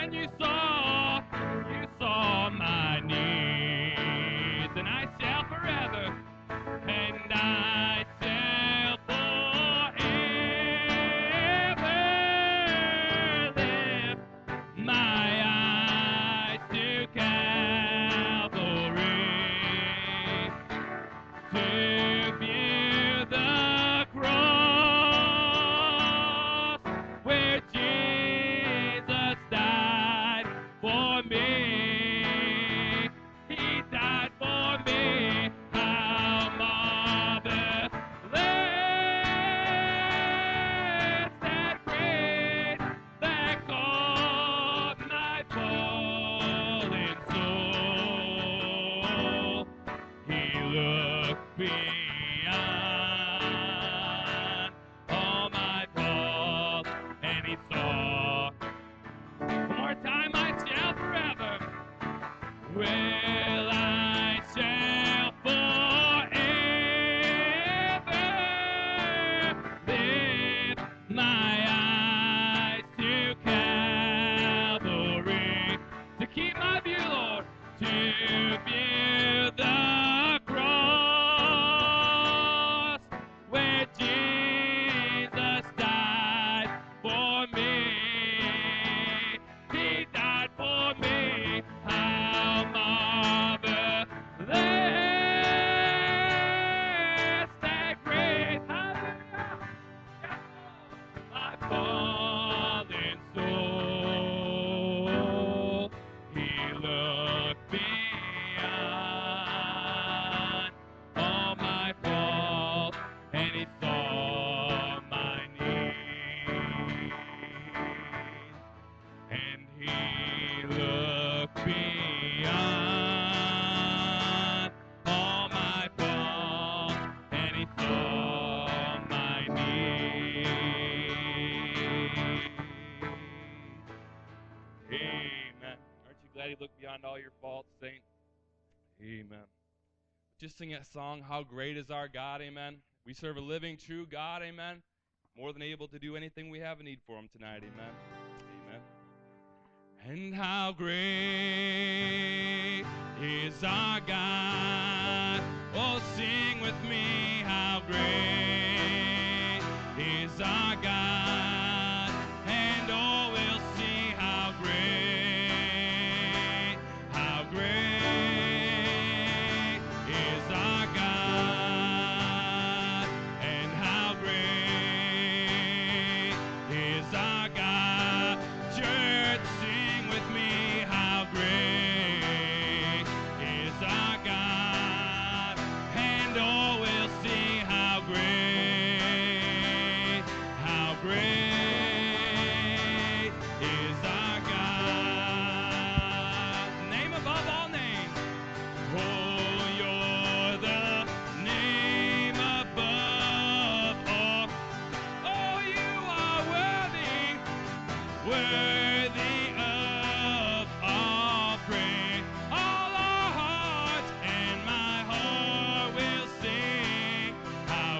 and you saw my needs, and I shall forever, and I shall forever lift my eyes to Calvary, to view the cross where Jesus died for me. He died for me. How marvelous that grace that caught my fallen soul. He looked beyond all my faults, and he saw. One more time, I shall forever. Well, I shall forever lift my eyes to Calvary, to keep my view, Lord, to view the cross where Jesus died for me. He died for me. How marvelous that grace. Hallelujah. My fallen soul, he looked beyond all my faults, and he saw my needs, and he looked beyond all my faults, and he saw my needs. Amen. Aren't you glad he looked beyond all your faults, saint? Amen. Just sing that song, How Great Is Our God, amen. We serve a living, true God, amen. More than able to do anything we have a need for him tonight, amen. Amen. And how great is our God. Oh, sing with me, how great is our God. And oh, we'll see how great is our God. And how great is our God. Church, sing with me, how great is our God. And oh, we'll see how great is our God. Name above all names. Oh, you're the name above all. Oh, you are worthy, worthy of all praise. All our hearts and my heart will sing. How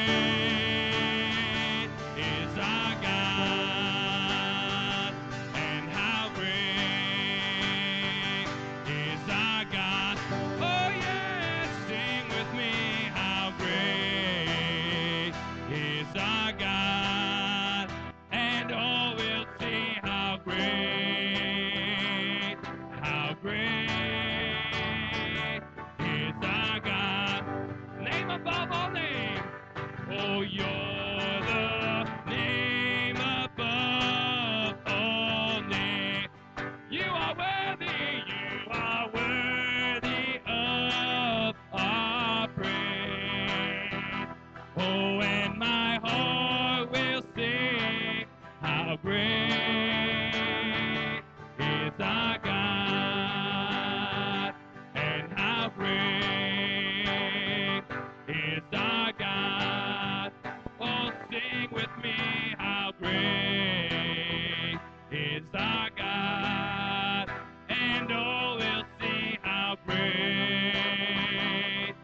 great is our God, and how great is our God. Oh yes, sing with me, how great is our God. And oh, we'll see how great is our God. Name above all names. Oh, you're the name above all names. You are worthy of our praise. Oh, and my heart will sing, how great is our God, and how great is our God. Oh, sing with me, how great is our God, and oh, we'll see how great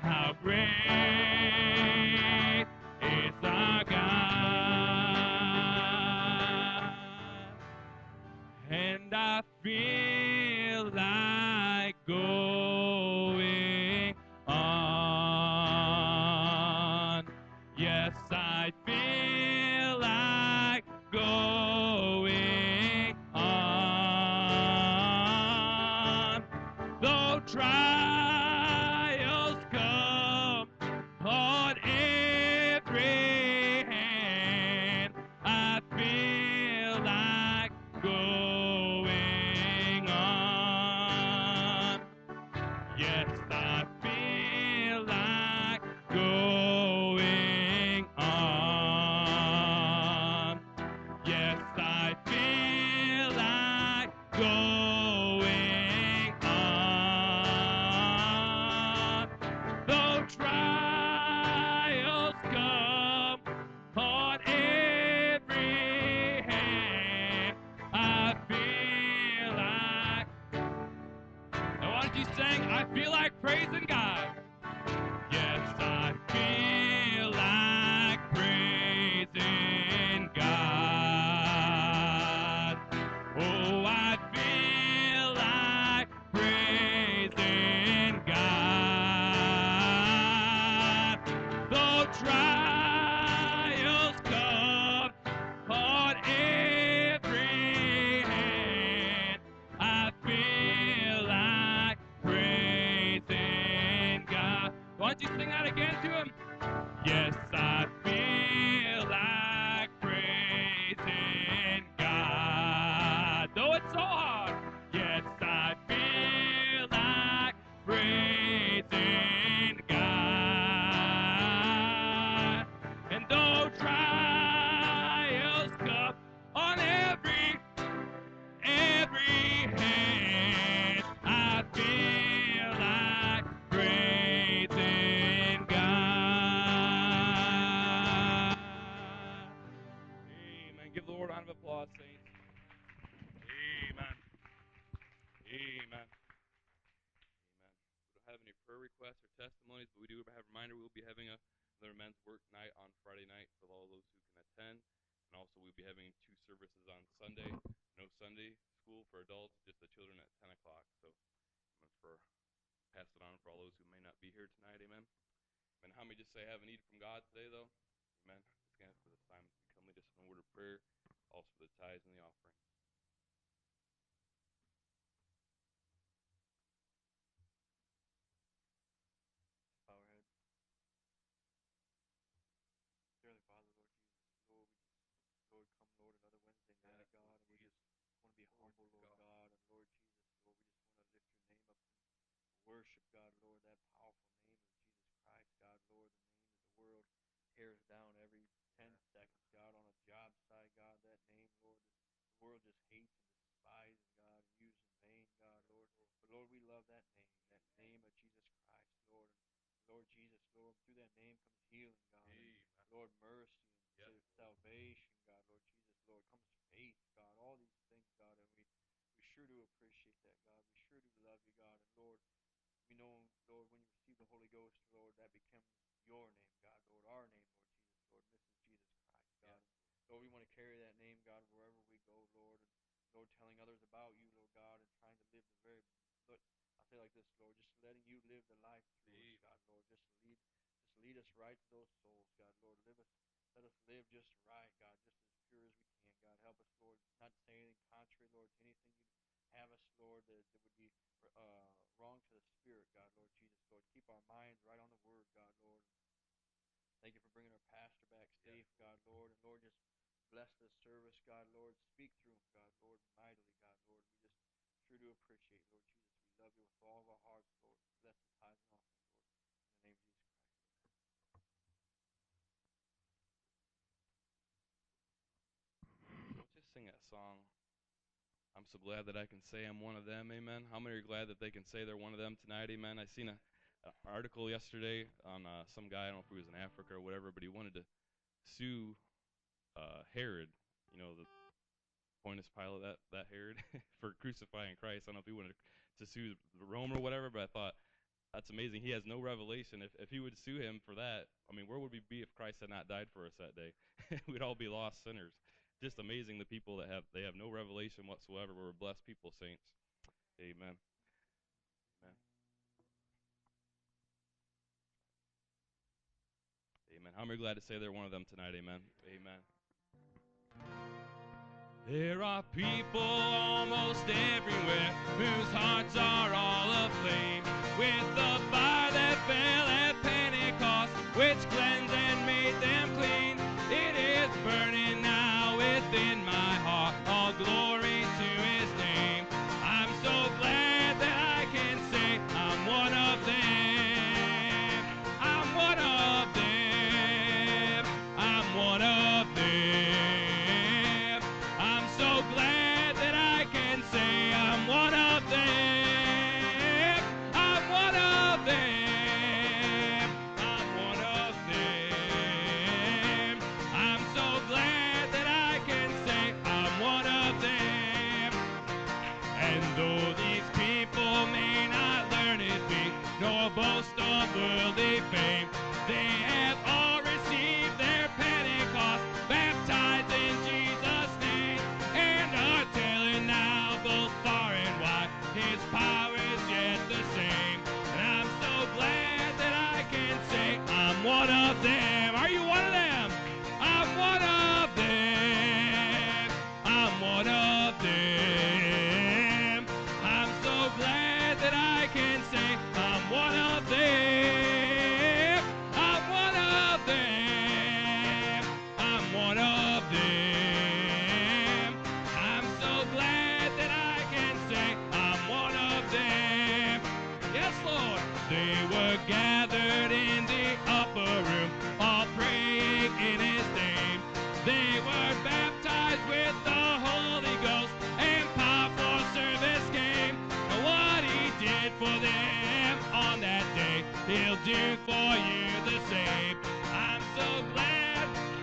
is our God. and I feel like going on. Yes, I feel like going on. Though trials come on every hand, I feel like going on. Yes, I feel like going on. Yes, I feel like going on. Though trials come on every hand, I feel like. Now, why don't you sing? I feel like praising God. Yes, I feel like praising God. Oh, I feel like praising God. Though trials come on every hand, I feel like praising God. Why don't you sing that again to him? Yes, I feel like praising God. Though it's so hard. Yes, I feel like praising God. And though trials come on every hand, I feel like praising God. Amen. Give the Lord a round of applause, saints. Amen. Amen. Amen. We don't have any prayer requests or testimonies, but we do have a reminder we'll be having another men's work night on Friday night for all those who can attend. And also we'll be having 2 services on Sunday. No Sunday school for adults, just the children at 10 o'clock. So for pass it on for all those who may not be here tonight. Amen. And how many just say I have a need from God today, though? Amen. Just going to ask for this time to come lead us in a word of prayer, also for the tithes and the offering. Bow our heads. Dearly Father, Lord Jesus, Lord, we just, Lord, come, Lord, another Wednesday night, God, and we just want to be humble, Lord God, and Lord Jesus, Lord, we just want to lift your name up and worship, God, Lord, that powerful name of Jesus Christ, God, Lord, the name that the world tears down every 10 seconds, God, on a job site, God, that name, Lord, that the world just hates and despises, God, and uses in vain, God, Lord. But Lord, we love that name of Jesus Christ, Lord. And Lord Jesus, Lord, through that name comes healing, God. Lord, mercy and salvation, God, Lord Jesus, Lord, comes faith, God, all these things, God, and we sure do appreciate that, God. We sure do love you, God, and Lord, we know, Lord, when you receive the Holy Ghost, Lord, that becomes your name, God, Lord, our name, Lord Jesus, Lord, and this is Jesus Christ, God. And Lord, we want to carry that name, God, wherever we go, Lord, and Lord, telling others about you, Lord God, and trying to live the very, I'll say like this, Lord, just letting you live the life through us, God, Lord, just lead us right to those souls, God, Lord, let us live just right, God, just as pure as we can, God, help us, Lord, not to say anything contrary, Lord, to anything you have us, Lord, that would be wrong to the Spirit, God, Lord Jesus, Lord, keep our minds right on the Word, God, Lord. Thank you for bringing our pastor back safe, God, Lord, and Lord, just bless this service, God, Lord, speak through him, God, Lord, mightily, God, Lord, we just sure do appreciate, Lord Jesus, we love you with all of our hearts, Lord, bless the tithes and offering, Lord, in the name of Jesus Christ. Let's just sing that song. I'm so glad that I can say I'm one of them, amen. How many are glad that they can say they're one of them tonight, amen? I seen an article yesterday on some guy, I don't know if he was in Africa or whatever, but he wanted to sue Herod, you know, the Pontius Pilate, that Herod, for crucifying Christ. I don't know if he wanted to sue Rome or whatever, but I thought, that's amazing. He has no revelation. If he would sue him for that, I mean, where would we be if Christ had not died for us that day? We'd all be lost sinners. just amazing, the people that have no revelation whatsoever. We're blessed people, saints. Amen. Amen. Amen. How many are glad to say they're one of them tonight? Amen. Amen. There are people almost everywhere whose hearts are all aflame with the fire that fell at Pentecost, which cleansed and made them clean. It is burning now within my heart. All glory to His name. I'm so glad that I can say I'm one of them. I'm one of them. I'm one of them. I'm so glad that I can say I'm one of them. I'm one of them. I'm one of them. I'm so glad that I can say I'm one of them. And though these people may not learn His way, nor boast of worldly fame, they have all received their Pentecost, baptized in Jesus' name, and are telling now both far and wide His power is yet the same. And I'm so glad that I can say I'm one of them. Are you one of them? I'm one of them. I'm one of them. I'm so glad that I can say I'm one of them. I'm one of them. I'm one of them. I'm so glad that I can say I'm one of them. Yes, Lord. They were gathered in the upper room, all praying in His name. They were baptized with the Holy Ghost, and powerful service came. What He did for them on that day, He'll do for you the same. I'm so glad.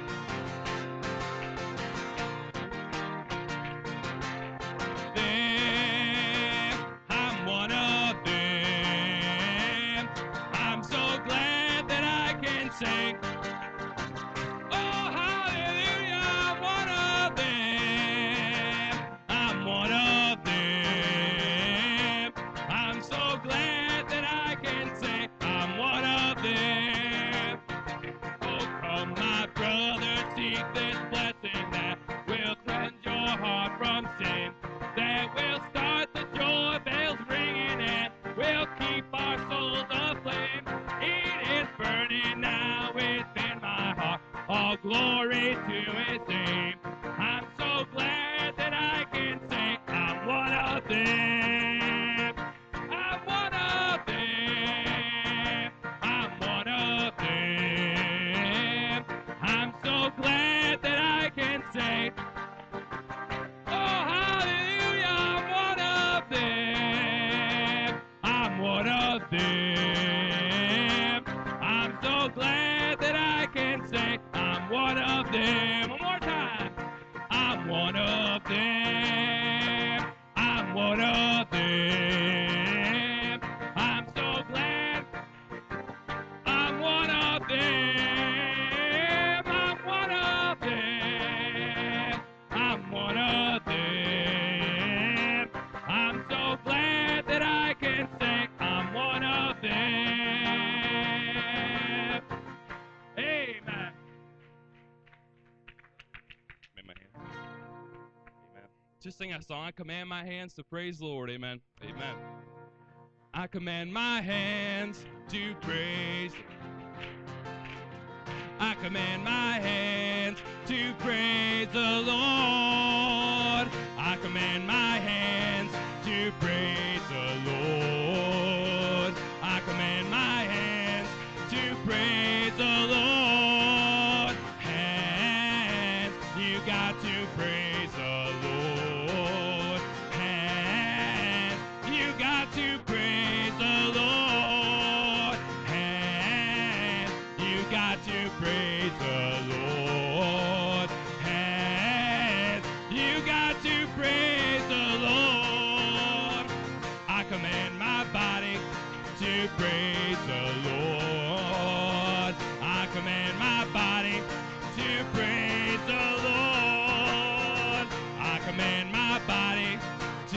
Them, I'm one of them. I'm so glad that I can say, oh, hallelujah, I'm one of them. I'm one of them. I'm so glad that I can say I'm one of them. Oh, come, my brother, seek this blessing that will cleanse your heart from sin, that will start the joy bells ringing and will keep our souls aflame. It is burning now within my heart. All glory to His name. I'm so glad that I can say I'm one of them. I'm one of them. I'm one of them. I'm so glad that I can say, oh, hallelujah, I'm one of them. I'm one of them. I'm so glad that I can say I'm one of them. One more time. I'm one of them. I'm one of them. I'm so glad I'm one of them. I'm one of them. I'm one of them. I'm so glad that I can say I'm one of them. Amen. Amen. Just sing that song. I command my hands to praise the Lord. Amen. Amen. I command my hands to praise. I command my hands to praise the Lord. I command my hands to praise the Lord. I command my hands to praise the Lord. Hands, you got to praise the Lord. Hands, you got to praise the Lord. Hands, you got to praise the Lord. Hands, you got to praise the Lord. I command my body to praise the Lord. I command my body to praise the Lord.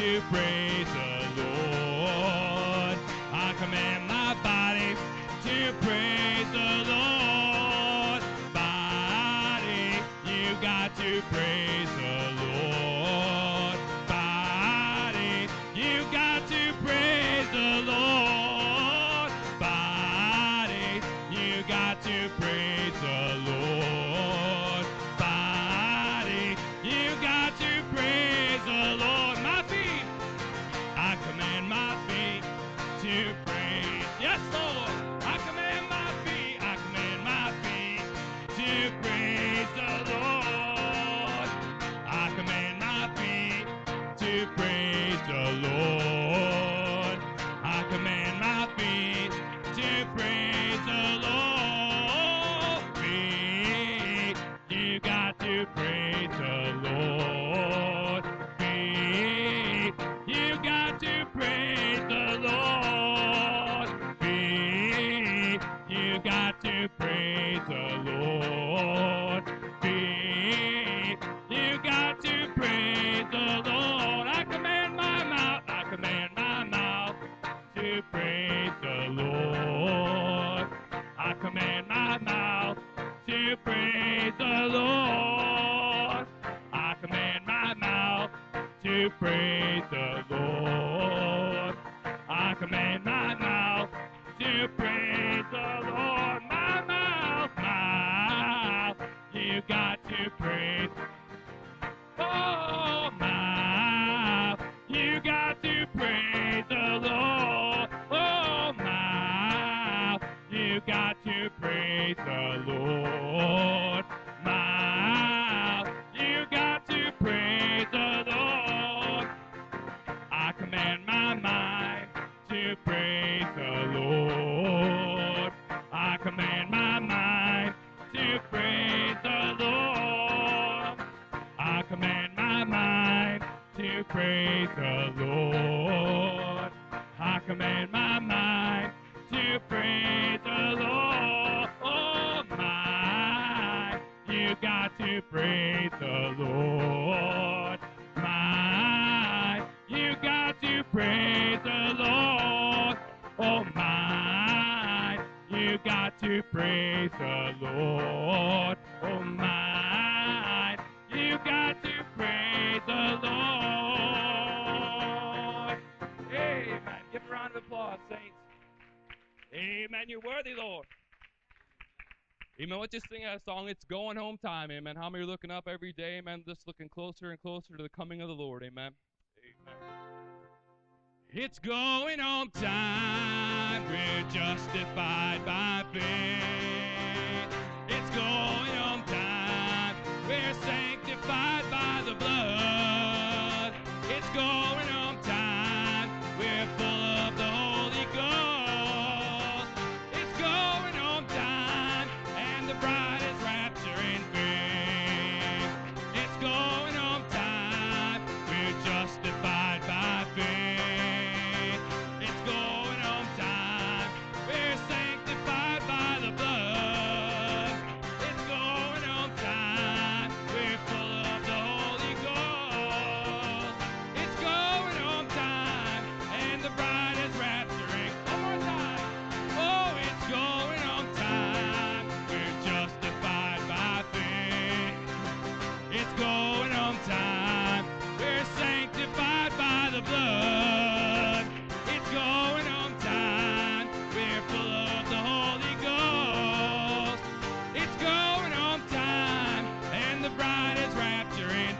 to praise the Lord. I command my body to praise the Lord. Body, you got to praise the Lord. Body, you got to praise the Lord. Body, you got to praise the Lord. Body, you got to praise the Lord. My feet, I command my feet to praise. Yes, Lord. I command my feet to praise the Lord. I command my feet to praise the Lord. I command my feet to praise the Lord. Feet, you got to praise the Lord. Feet, you got to praise the Lord. Feet, you got to praise the Lord. Feet, you got to praise the Lord. I command my mouth to praise the Lord. I command my mouth to praise the Lord. I command my mouth to praise the Lord. I command my mouth to praise the Lord. My mouth, you got to praise. Oh, mouth, you got to praise the Lord. Oh, mouth, you got to praise the Lord. Mouth, you got to praise the Lord. I command my mind to praise the Lord. I command my mind to praise the Lord. I command my mind to praise the Lord. I command my mind to praise the Lord. Oh, my, you got to praise the Lord. My, you got to praise the Lord. Oh, my, you got to praise the Lord. Oh, my, you got to praise the Lord. Amen. Give a round of applause, saints. Amen. You're worthy, Lord. Amen. Let's just sing a song. It's going home time. Amen. How many are looking up every day? Amen. Just looking closer and closer to the coming of the Lord. Amen. Amen. It's going home time. We're justified by faith. It's going home time. We're sanctified by the blood. It's going home time. We're full of the Holy Ghost. It's going home time, and the bride is rapturing faith. It's going home time. We're justified by faith. It's going home time. We're sanctified by the blood. It's going home time. We're full of the Holy Ghost. It's going home time, and the bride is rapturing. One more time. Oh, it's going home time. We're justified by faith. It's going home time. We're sanctified by the blood. It's going home time. We're full of the Holy Ghost. It's going home time, and the bride is rapturing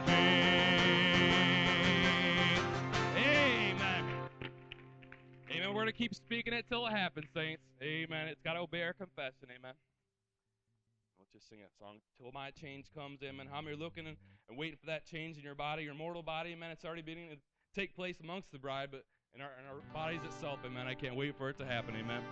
faith. Amen. Amen. We're going to keep speaking it till it happens, saints. Amen. It's got to obey our confession. Amen. Let's just sing that song till my change comes. Amen. How many are looking and waiting for that change in your body, your mortal body? Amen. It's already beginning to take place amongst the bride, but in our bodies itself. Amen. I can't wait for it to happen. Amen.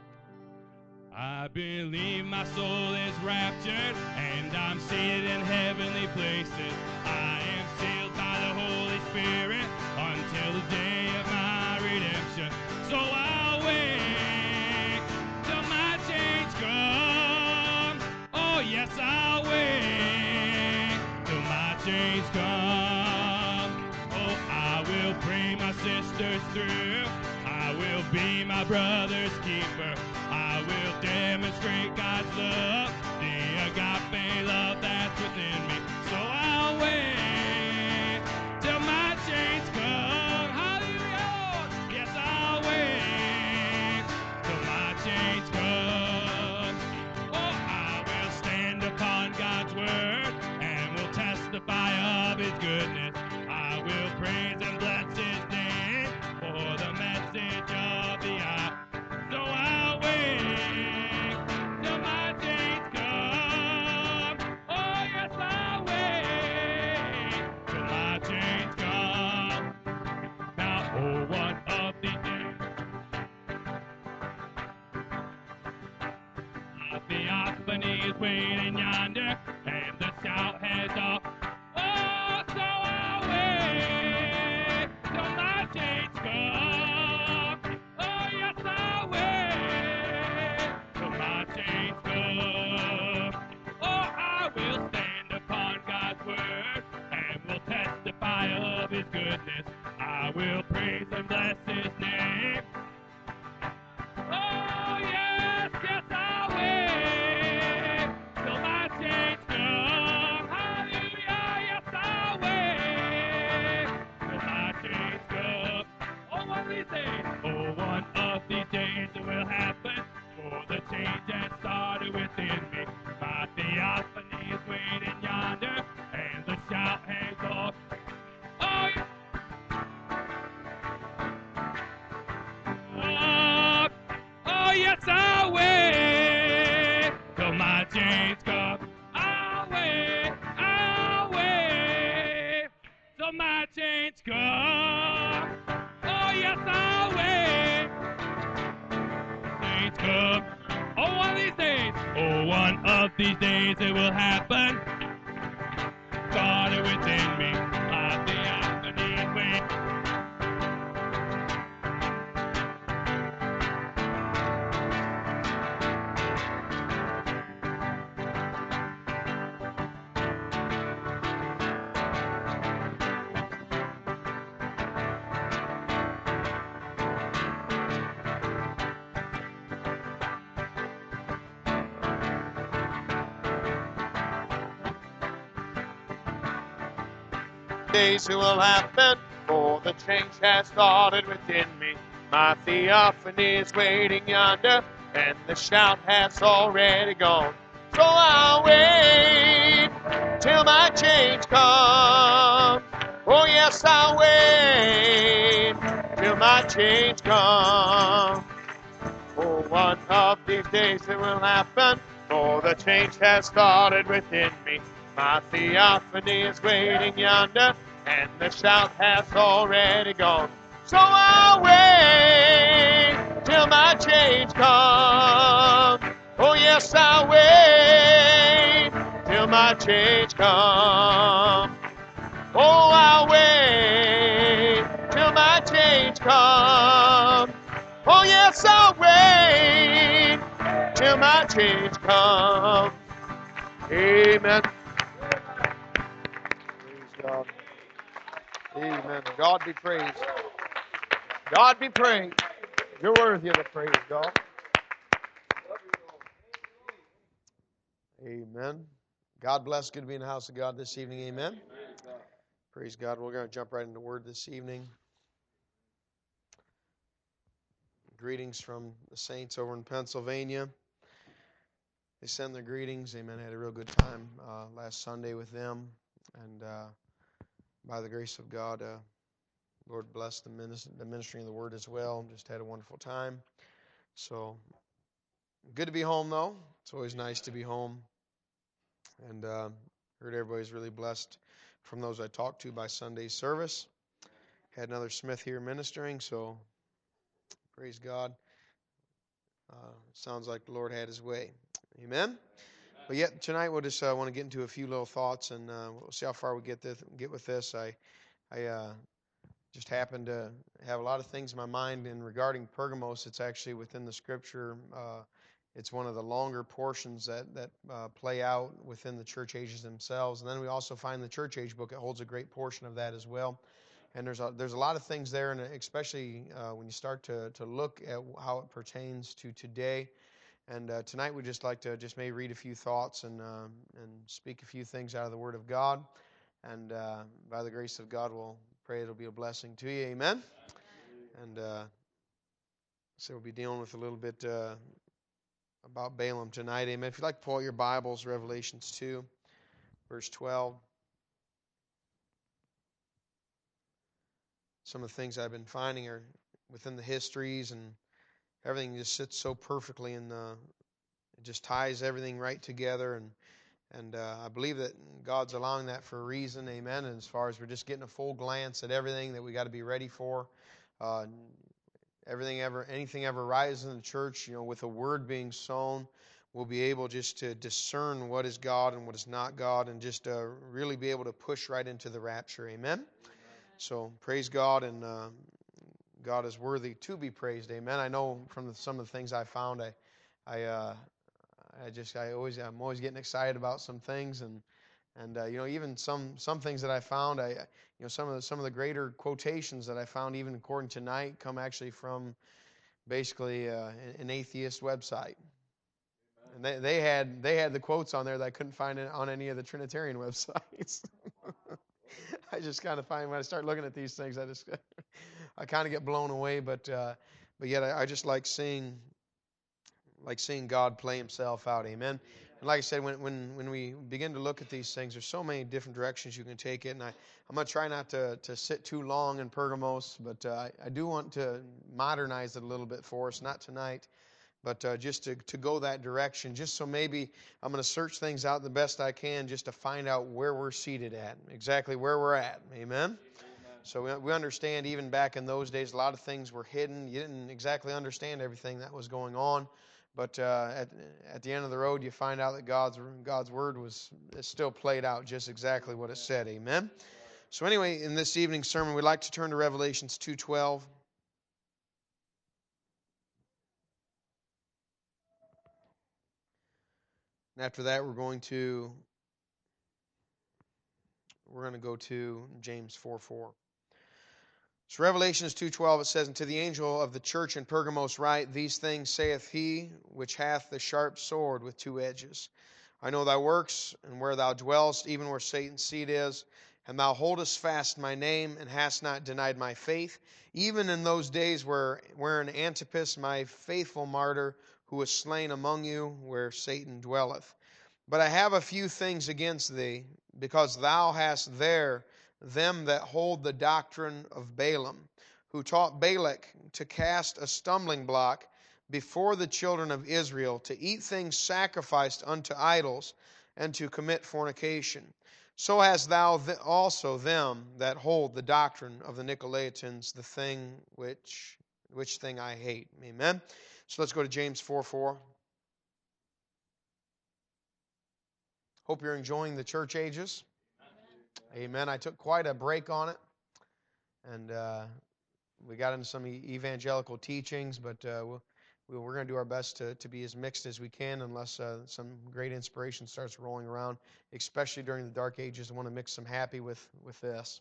I believe my soul is raptured, and I'm seated in heavenly places. I am sealed by the Holy Spirit until the day of my redemption. So I'll wait till my change comes. Oh, yes, I'll wait till my change comes. Oh, I will praise see my sisters through. I will be my brother's keeper. I will demonstrate God's love, the agape love that's within me. So I'll wait till my change comes. Hallelujah! Yes, I'll wait till my change comes. Oh, I will stand upon God's word and will testify of His goodness. I will praise and bless His name for the message of the hour. So I'll wait till my change comes. Oh, yes, I'll wait till my change comes. Now, oh, one of these days, a theophany is waiting yonder, and the shout has off. Oh, so I'll wait till my change comes. Oh, yes, I'll wait till my change comes. Oh, I will stand upon God's word and will testify of His goodness. I will praise and bless His name. Oh, yes, yes, I'll wait till my change comes. Hallelujah, yes, I'll wait till my change comes. Oh, one of these days, oh, one of these days it will happen. For the change that started within me. My theophany is waiting yonder, and the shout hangs off. Oh, yes. Oh, yes, I'll wait till my change comes. I'll wait till my change comes. Oh, yes, I'll wait. Change comes. Oh, one of these days. Oh, one of these days it will happen. Started within me. I theophany wait. Days it will happen, for the change has started within me. My theophany is waiting yonder, and the shout has already gone. So I'll wait till my change comes. Oh, yes, I'll wait till my change comes. Oh, one of these days it will happen, for the change has started within me. My theophany is waiting yonder, and the shout has already gone. So I'll wait till my change comes. Oh, yes, I'll wait till my change comes. Oh, I'll wait till my change comes. Oh, yes, I'll wait till my change comes. Amen. Praise God. Amen. God be praised. God be praised. You're worthy of the praise, God. Amen. God bless. Good to be in the house of God this evening. Amen. Praise God. We're going to jump right into the Word this evening. Greetings from the saints over in Pennsylvania. They send their greetings. Amen. Had a real good time last Sunday with them. And by the grace of God, Lord bless the ministry of the Word as well. Just had a wonderful time. So, good to be home, though. It's always nice to be home. And heard everybody's really blessed from those I talked to by Sunday's service. Had another Smith here ministering, so praise God. Sounds like the Lord had His way. Amen. But yet tonight we'll just want to get into a few little thoughts, and we'll see how far we get with this. I just happened to have a lot of things in my mind, and regarding Pergamos, it's actually within the Scripture. It's one of the longer portions that play out within the church ages themselves. And then we also find the church age book. It holds a great portion of that as well. And there's a lot of things there, and especially when you start to look at how it pertains to today. And tonight we'd just like to just maybe read a few thoughts and speak a few things out of the Word of God. And by the grace of God, we'll pray it'll be a blessing to you. Amen? And so we'll be dealing with a little bit about Balaam tonight. Amen. If you'd like to pull out your Bibles, Revelations 2, verse 12. Some of the things I've been finding are within the histories, and everything just sits so perfectly, and it just ties everything right together. And I believe that God's allowing that for a reason. Amen. And as far as we're just getting a full glance at everything that we got to be ready for. Anything ever rises in the church, with a word being sown, we'll be able just to discern what is God and what is not God, and just really be able to push right into the rapture. Amen? So praise God, and God is worthy to be praised. Amen. I know from some of the things I found, I'm always getting excited about some things, and even some things that I found, some of the greater quotations that I found, even according to tonight, come actually from basically an atheist website. And they had the quotes on there that I couldn't find on any of the Trinitarian websites. I just kind of find when I start looking at these things, I kind of get blown away. But yet I just like seeing God play Himself out. Amen. And like I said, when we begin to look at these things, there's so many different directions you can take it. And I'm going to try not to sit too long in Pergamos, but I do want to modernize it a little bit for us, not tonight, but just to go that direction, just so maybe I'm going to search things out the best I can just to find out where we're seated at, exactly where we're at. Amen? So we understand even back in those days, a lot of things were hidden. You didn't exactly understand everything that was going on. But at the end of the road, you find out that God's Word is still played out just exactly what it said. Amen? So anyway, in this evening's sermon, we'd like to turn to Revelations 2:12. And after that, we're going to go to James 4:4. So Revelations 2:12, it says, "And to the angel of the church in Pergamos write, These things saith he which hath the sharp sword with two edges. I know thy works, and where thou dwellest, even where Satan's seat is, and thou holdest fast my name, and hast not denied my faith, even in those days wherein Antipas, my faithful martyr, who was slain among you, where Satan dwelleth. But I have a few things against thee, because thou hast there them that hold the doctrine of Balaam, who taught Balak to cast a stumbling block before the children of Israel, to eat things sacrificed unto idols, and to commit fornication. So hast thou also them that hold the doctrine of the Nicolaitans, the thing which thing I hate." Amen. So let's go to James 4:4. Hope you're enjoying the church ages. Amen. I took quite a break on it, and we got into some evangelical teachings, but we're going to do our best to be as mixed as we can, unless some great inspiration starts rolling around, especially during the dark ages. I want to mix some happy with this.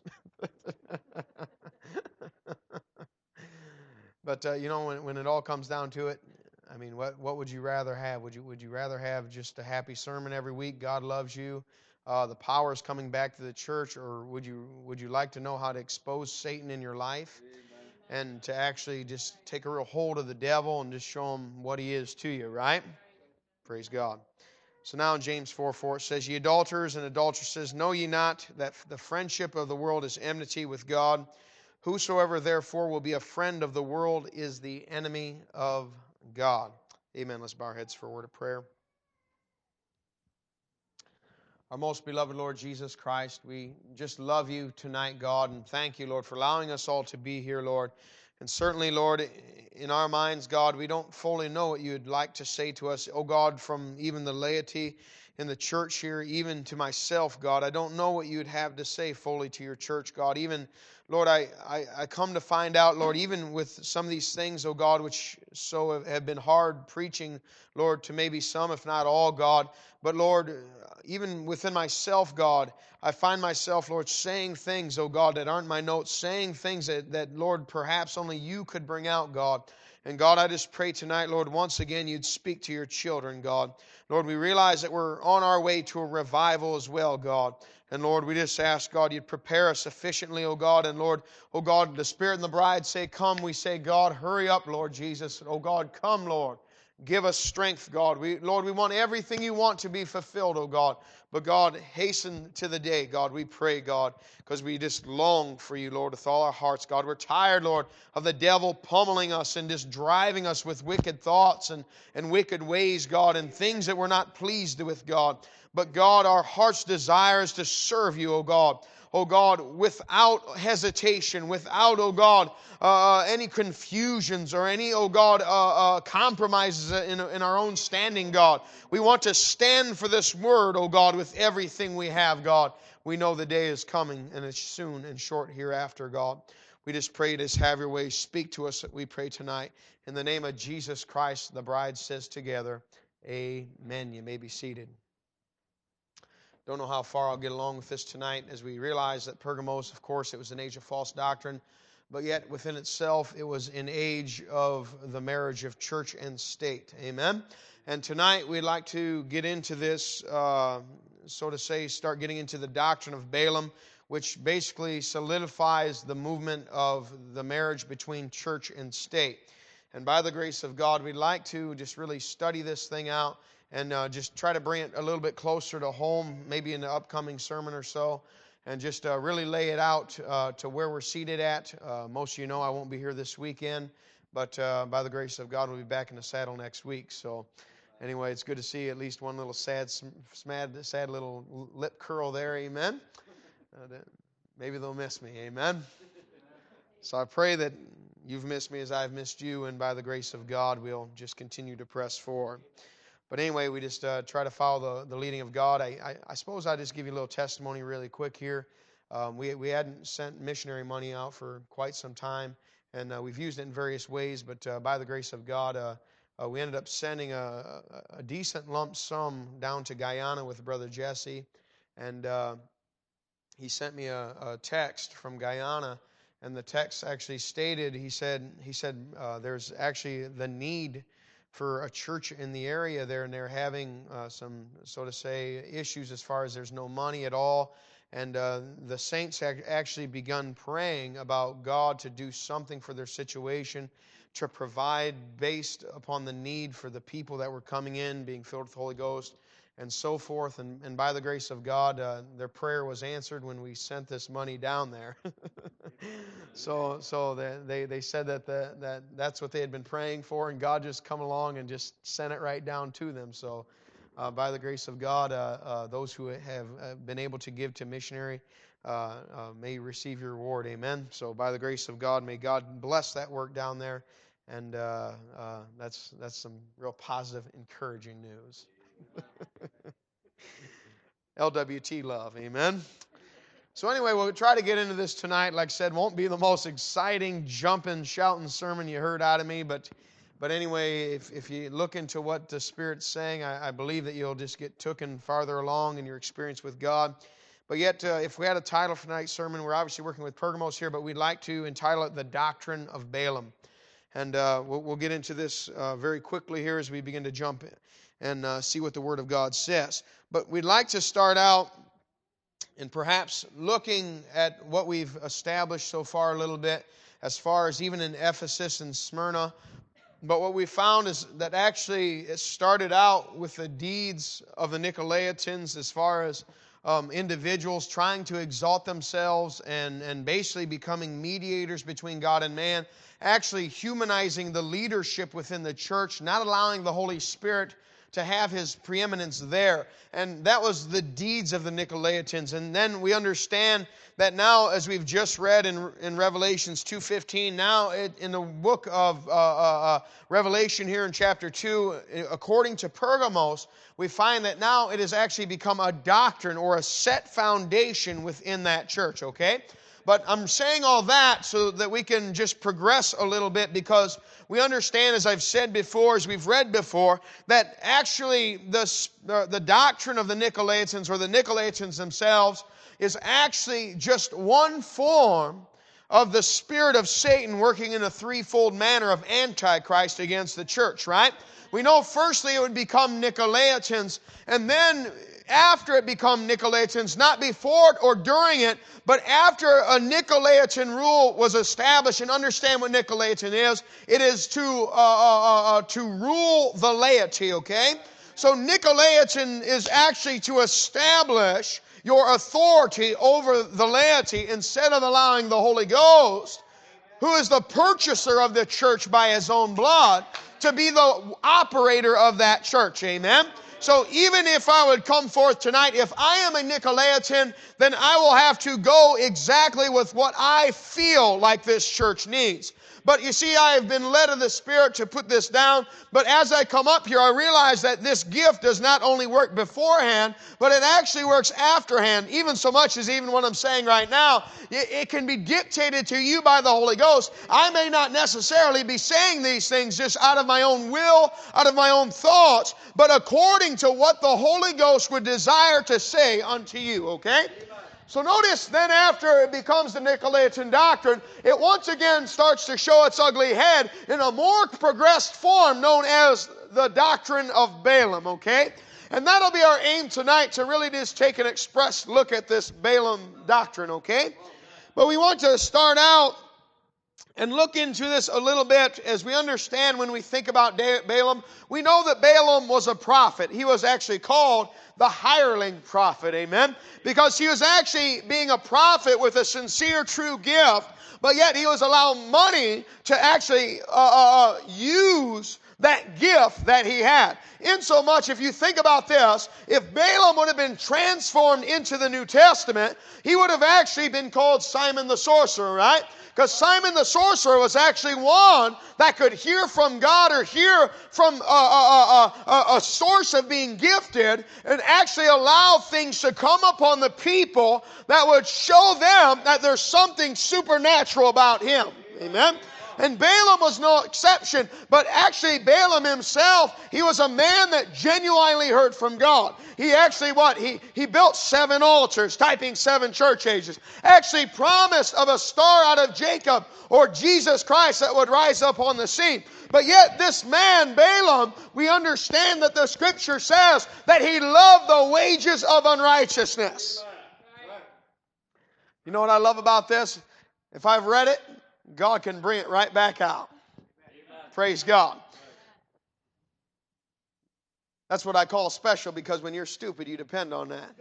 But when it all comes down to it, I mean, what would you rather have? Would you rather have just a happy sermon every week? God loves you. The power is coming back to the church, or would you like to know how to expose Satan in your life? And to actually just take a real hold of the devil and just show him what he is to you, right? Praise God. So now in James 4:4 it says, "Ye adulterers and adulteresses, know ye not that the friendship of the world is enmity with God? Whosoever therefore will be a friend of the world is the enemy of God." Amen. Let's bow our heads for a word of prayer. Our most beloved Lord Jesus Christ, we just love you tonight, God, and thank you, Lord, for allowing us all to be here, Lord. And certainly, Lord, in our minds, God, we don't fully know what you'd like to say to us. Oh, God, from even the laity in the church here, even to myself, God, I don't know what you'd have to say fully to your church, God. Even, Lord, I come to find out, Lord, even with some of these things, oh God, which so have been hard preaching, Lord, to maybe some, if not all, God. But Lord, even within myself, God, I find myself, Lord, saying things, oh God, that aren't my notes, saying things that Lord, perhaps only you could bring out, God. And God, I just pray tonight, Lord, once again, you'd speak to your children, God. Lord, we realize that we're on our way to a revival as well, God. And Lord, we just ask, God, you'd prepare us sufficiently, oh God. And Lord, oh God, the Spirit and the bride say, come. We say, God, hurry up, Lord Jesus. Oh God, come, Lord. Give us strength, God. Lord, we want everything you want to be fulfilled, oh God. But God, hasten to the day, God, we pray, God, because we just long for you, Lord, with all our hearts, God. We're tired, Lord, of the devil pummeling us and just driving us with wicked thoughts and wicked ways, God, and things that we're not pleased with, God. But God, our heart's desire is to serve you, O God. O God, without hesitation, without, O God, any confusions or any, O God, compromises in our own standing, God. We want to stand for this word, O God, with everything we have, God. We know the day is coming, and it's soon and short hereafter, God. We just pray, just have your way. Speak to us, we pray tonight. In the name of Jesus Christ, the bride says together, amen. You may be seated. Don't know how far I'll get along with this tonight as we realize that Pergamos, of course, it was an age of false doctrine, but yet within itself it was an age of the marriage of church and state. Amen? And tonight we'd like to get into this, so to say, start getting into the doctrine of Balaam, which basically solidifies the movement of the marriage between church and state. And by the grace of God, we'd like to just really study this thing out and just try to bring it a little bit closer to home, maybe in the upcoming sermon or so, and just really lay it out to where we're seated at. Most of you know I won't be here this weekend, but by the grace of God, we'll be back in the saddle next week. So anyway, it's good to see at least one little sad little lip curl there, amen? Maybe they'll miss me, amen? So I pray that you've missed me as I've missed you, and by the grace of God, we'll just continue to press forward. But anyway, we just try to follow the leading of God. I suppose I'll just give you a little testimony really quick here. We hadn't sent missionary money out for quite some time, and we've used it in various ways, but by the grace of God, we ended up sending a decent lump sum down to Guyana with Brother Jesse, and he sent me a text from Guyana, and the text actually stated, he said there's actually the need for a church in the area there, and they're having some, so to say, issues as far as there's no money at all. And the saints had actually begun praying about God to do something for their situation, to provide based upon the need for the people that were coming in, being filled with the Holy Ghost, and so forth. And by the grace of God, their prayer was answered when we sent this money down there. So they said that's what they had been praying for, and God just come along and just sent it right down to them. So by the grace of God, those who have been able to give to missionary may receive your reward. Amen. So by the grace of God, may God bless that work down there, and that's some real positive, encouraging news. LWT love, amen. So anyway, we'll try to get into this tonight. Like I said, won't be the most exciting, jumping, shouting sermon you heard out of me, but anyway, if you look into what the Spirit's saying, I believe that you'll just get taken farther along in your experience with God. But yet, if we had a title for tonight's sermon, we're obviously working with Pergamos here, but we'd like to entitle it The Doctrine of Balaam. And we'll get into this very quickly here as we begin to jump in and see what the Word of God says. But we'd like to start out and perhaps looking at what we've established so far a little bit, as far as even in Ephesus and Smyrna. But what we found is that actually it started out with the deeds of the Nicolaitans, as far as individuals trying to exalt themselves and basically becoming mediators between God and man, actually humanizing the leadership within the church, not allowing the Holy Spirit to have His preeminence there. And that was the deeds of the Nicolaitans. And then we understand that now, as we've just read in Revelations 2:15, now in the book of Revelation here in chapter 2, according to Pergamos, we find that now it has actually become a doctrine or a set foundation within that church, okay? But I'm saying all that so that we can just progress a little bit, because we understand, as I've said before, as we've read before, that actually the doctrine of the Nicolaitans, or the Nicolaitans themselves, is actually just one form of the spirit of Satan working in a threefold manner of Antichrist against the church, right? We know firstly it would become Nicolaitans, and then after it become Nicolaitans, not before it or during it, but after a Nicolaitan rule was established. And understand what Nicolaitan is. It is to rule the laity, okay? So Nicolaitan is actually to establish your authority over the laity, instead of allowing the Holy Ghost, who is the purchaser of the church by His own blood, to be the operator of that church. Amen? So even if I would come forth tonight, if I am a Nicolaitan, then I will have to go exactly with what I feel like this church needs. But you see, I have been led of the Spirit to put this down. But as I come up here, I realize that this gift does not only work beforehand, but it actually works afterhand. Even so much as even what I'm saying right now, it can be dictated to you by the Holy Ghost. I may not necessarily be saying these things just out of my own will, out of my own thoughts, but according to what the Holy Ghost would desire to say unto you, okay? So notice then, after it becomes the Nicolaitan doctrine, it once again starts to show its ugly head in a more progressed form known as the doctrine of Balaam, okay? And that'll be our aim tonight, to really just take an express look at this Balaam doctrine, okay? But we want to start out and look into this a little bit, as we understand when we think about Balaam. We know that Balaam was a prophet. He was actually called the hireling prophet, amen? Because he was actually being a prophet with a sincere, true gift, but yet he was allowed money to actually use that gift that he had. Insomuch, if you think about this, if Balaam would have been transformed into the New Testament, he would have actually been called Simon the Sorcerer, right? Because Simon the Sorcerer was actually one that could hear from God, or hear from a source of being gifted, and actually allow things to come upon the people that would show them that there's something supernatural about him. Amen? And Balaam was no exception, but actually Balaam himself, he was a man that genuinely heard from God. He actually He built 7 altars, typing 7 church ages. Actually promised of a star out of Jacob, or Jesus Christ, that would rise up on the scene. But yet this man, Balaam, we understand that the Scripture says that he loved the wages of unrighteousness. You know what I love about this? If I've read it, God can bring it right back out. Amen. Praise God. That's what I call special, because when you're stupid, you depend on that.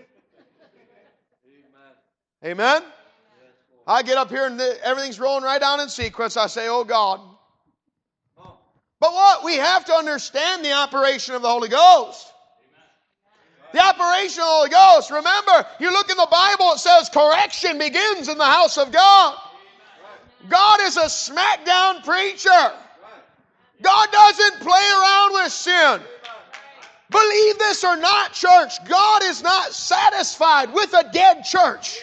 Amen? Amen? I get up here and everything's rolling right down in sequence. I say, oh God. But what? We have to understand the operation of the Holy Ghost. The operation of the Holy Ghost. Remember, you look in the Bible, it says correction begins in the house of God. God is a smackdown preacher. God doesn't play around with sin. Believe this or not, church, God is not satisfied with a dead church.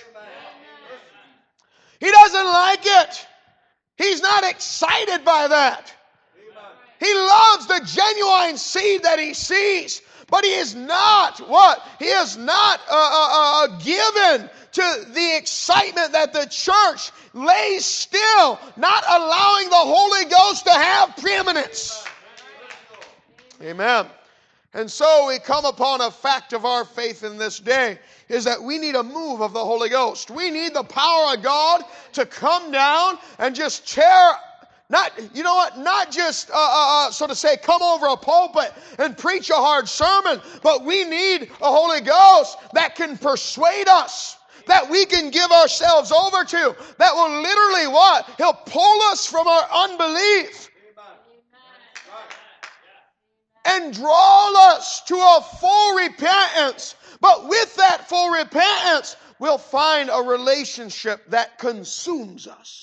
He doesn't like it. He's not excited by that. He loves the genuine seed that he sees. But he is not what? He is not given to the excitement that the church lays still, not allowing the Holy Ghost to have preeminence. Amen. And so we come upon a fact of our faith in this day, is that we need a move of the Holy Ghost. We need the power of God to come down and just tear. Not just, so to say, come over a pulpit and preach a hard sermon, but we need a Holy Ghost that can persuade us, that we can give ourselves over to, that will literally what? He'll pull us from our unbelief and draw us to a full repentance. But with that full repentance, we'll find a relationship that consumes us.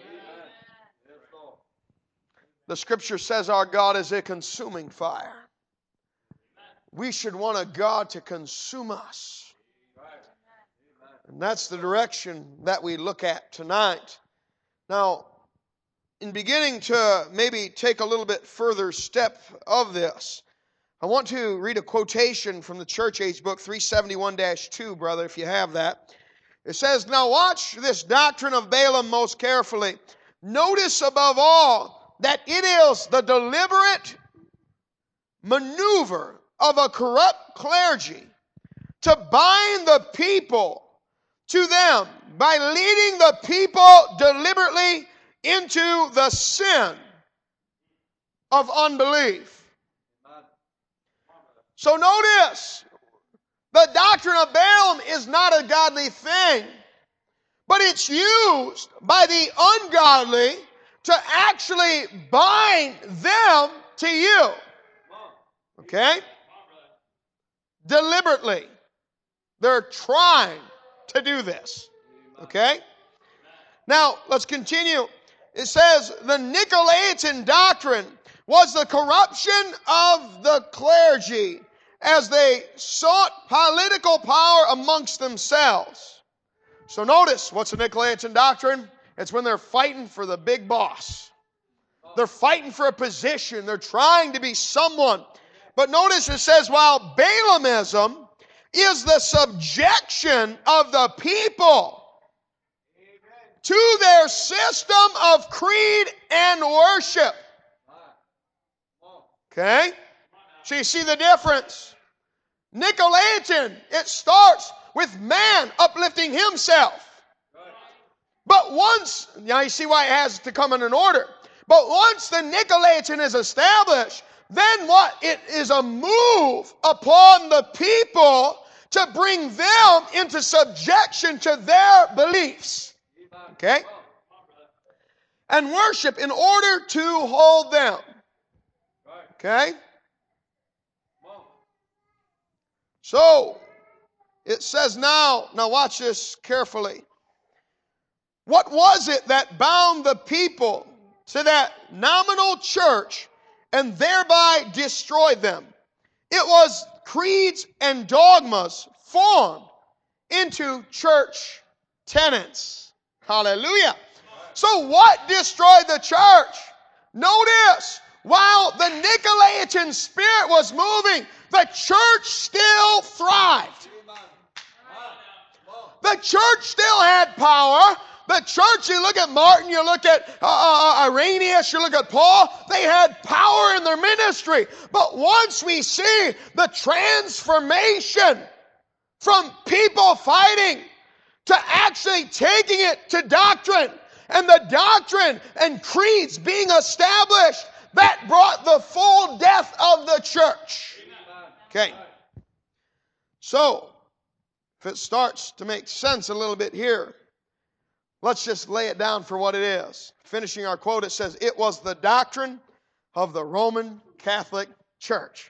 The Scripture says our God is a consuming fire. We should want a God to consume us. And that's the direction that we look at tonight. Now, in beginning to maybe take a little bit further step of this, I want to read a quotation from the Church Age book 371-2, brother, if you have that. It says, "Now watch this doctrine of Balaam most carefully. Notice above all that it is the deliberate maneuver of a corrupt clergy to bind the people to them by leading the people deliberately into the sin of unbelief." So notice, the doctrine of Balaam is not a godly thing, but it's used by the ungodly to actually bind them to you. Okay? Deliberately. They're trying to do this. Okay? Now, let's continue. It says, the Nicolaitan doctrine was the corruption of the clergy as they sought political power amongst themselves. So notice, what's the Nicolaitan doctrine? It's when they're fighting for the big boss. They're fighting for a position. They're trying to be someone. But notice it says, while Balaamism is the subjection of the people to their system of creed and worship. Okay? So you see the difference. Nicolaitan, it starts with man uplifting himself. But once, now you see why it has to come in an order. But once the Nicolaitan is established, then what? It is a move upon the people to bring them into subjection to their beliefs. Okay? And worship in order to hold them. Okay? So, it says now watch this carefully. What was it that bound the people to that nominal church and thereby destroyed them? It was creeds and dogmas formed into church tenets. Hallelujah. So what destroyed the church? Notice, while the Nicolaitan spirit was moving, the church still thrived. The church still had power. The church, you look at Martin, you look at Irenaeus, you look at Paul, they had power in their ministry. But once we see the transformation from people fighting to actually taking it to doctrine, and the doctrine and creeds being established, that brought the full death of the church. Okay. So, if it starts to make sense a little bit here, let's just lay it down for what it is. Finishing our quote, it says, it was the doctrine of the Roman Catholic Church.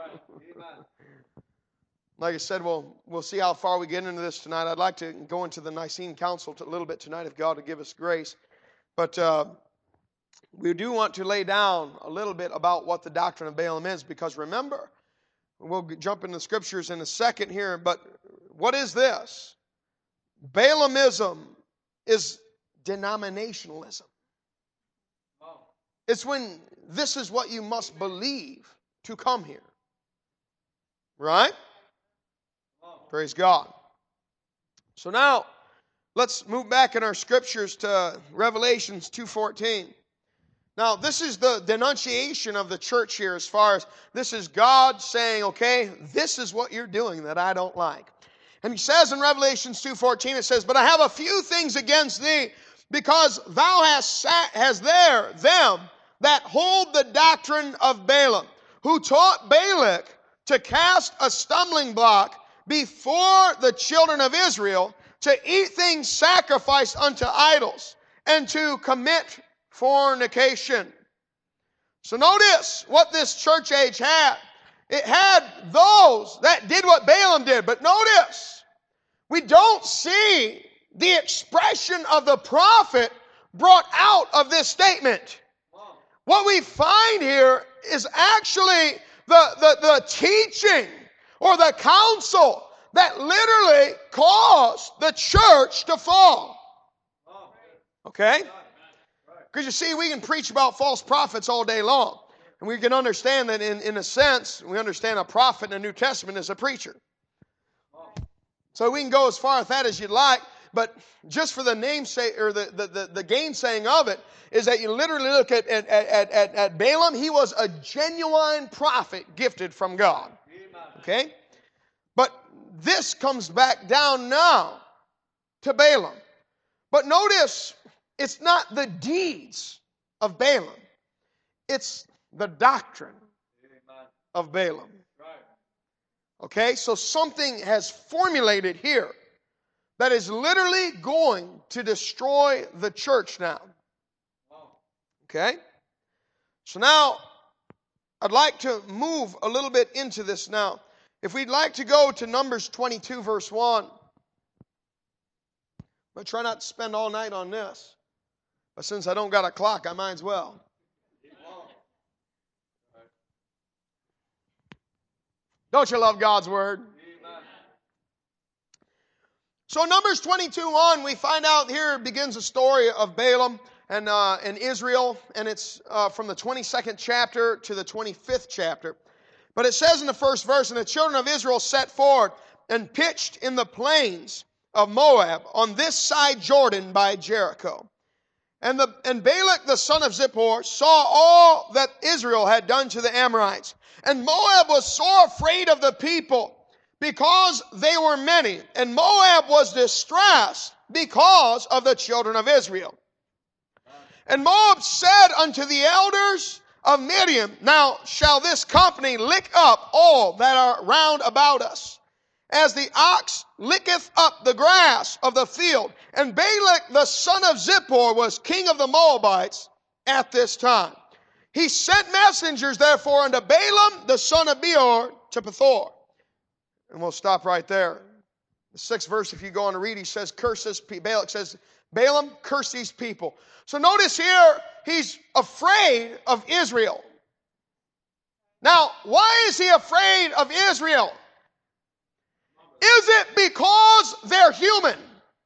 Like I said, we'll see how far we get into this tonight. I'd like to go into the Nicene Council a little bit tonight if God would give us grace. But we do want to lay down a little bit about what the doctrine of Balaam is, because remember, we'll jump into the scriptures in a second here, but what is this? Balaamism is denominationalism. It's when this is what you must believe to come here. Right? Praise God. So now, let's move back in our scriptures to Revelations 2:14. Now, this is the denunciation of the church here, as far as this is God saying, okay, this is what you're doing that I don't like. And he says in Revelations 2:14, it says, but I have a few things against thee, because thou hast there them that hold the doctrine of Balaam, who taught Balak to cast a stumbling block before the children of Israel, to eat things sacrificed unto idols, and to commit fornication. So notice what this church age had. It had those that did what Balaam did. But notice, we don't see the expression of the prophet brought out of this statement. What we find here is actually the teaching or the counsel that literally caused the church to fall. Okay? Because you see, we can preach about false prophets all day long. And we can understand that in a sense, we understand a prophet in the New Testament is a preacher. So we can go as far with that as you'd like, but just for the namesake or the gainsaying of it, is that you literally look at Balaam. He was a genuine prophet gifted from God. Okay? But this comes back down now to Balaam. But notice, it's not the deeds of Balaam. It's the doctrine of Balaam. Okay, so something has formulated here that is literally going to destroy the church now. Okay? So now, I'd like to move a little bit into this now. If we'd like to go to Numbers 22, verse 1. But try not to spend all night on this. But since I don't got a clock, I might as well. Don't you love God's Word? So Numbers 22:1, we find out here begins the story of Balaam and Israel, and it's from the 22nd chapter to the 25th chapter. But it says in the first verse, and the children of Israel set forward and pitched in the plains of Moab on this side Jordan by Jericho. And Balak the son of Zippor saw all that Israel had done to the Amorites. And Moab was sore afraid of the people, because they were many. And Moab was distressed because of the children of Israel. And Moab said unto the elders of Midian, now shall this company lick up all that are round about us, as the ox licketh up the grass of the field. And Balak the son of Zippor was king of the Moabites at this time. He sent messengers therefore unto Balaam the son of Beor to Pethor. And we'll stop right there. The 6th verse, if you go on to read, he says, Balak says, Balaam, curse these people. So notice here, he's afraid of Israel. Now, why is he afraid of Israel? Is it because they're human?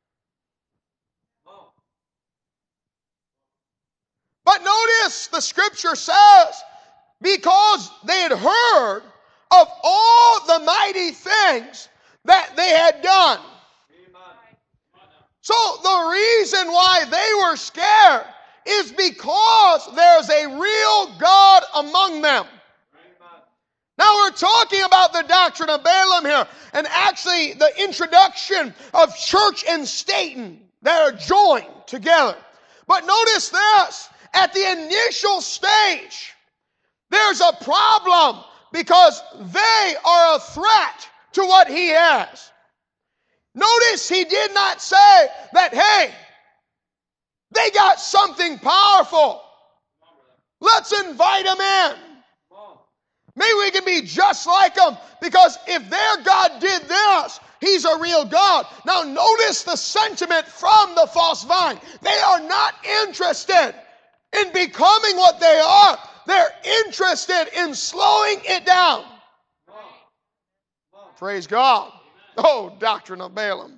But notice the scripture says, because they had heard of all the mighty things that they had done. So the reason why they were scared is because there's a real God among them. Now we're talking about the doctrine of Balaam here, and actually the introduction of church and state that are joined together. But notice this, at the initial stage, there's a problem because they are a threat to what he has. Notice he did not say that, hey, they got something powerful. Let's invite them in. Maybe we can be just like them, because if their God did this, he's a real God. Now notice the sentiment from the false vine. They are not interested in becoming what they are. They're interested in slowing it down. Praise God. Oh, doctrine of Balaam.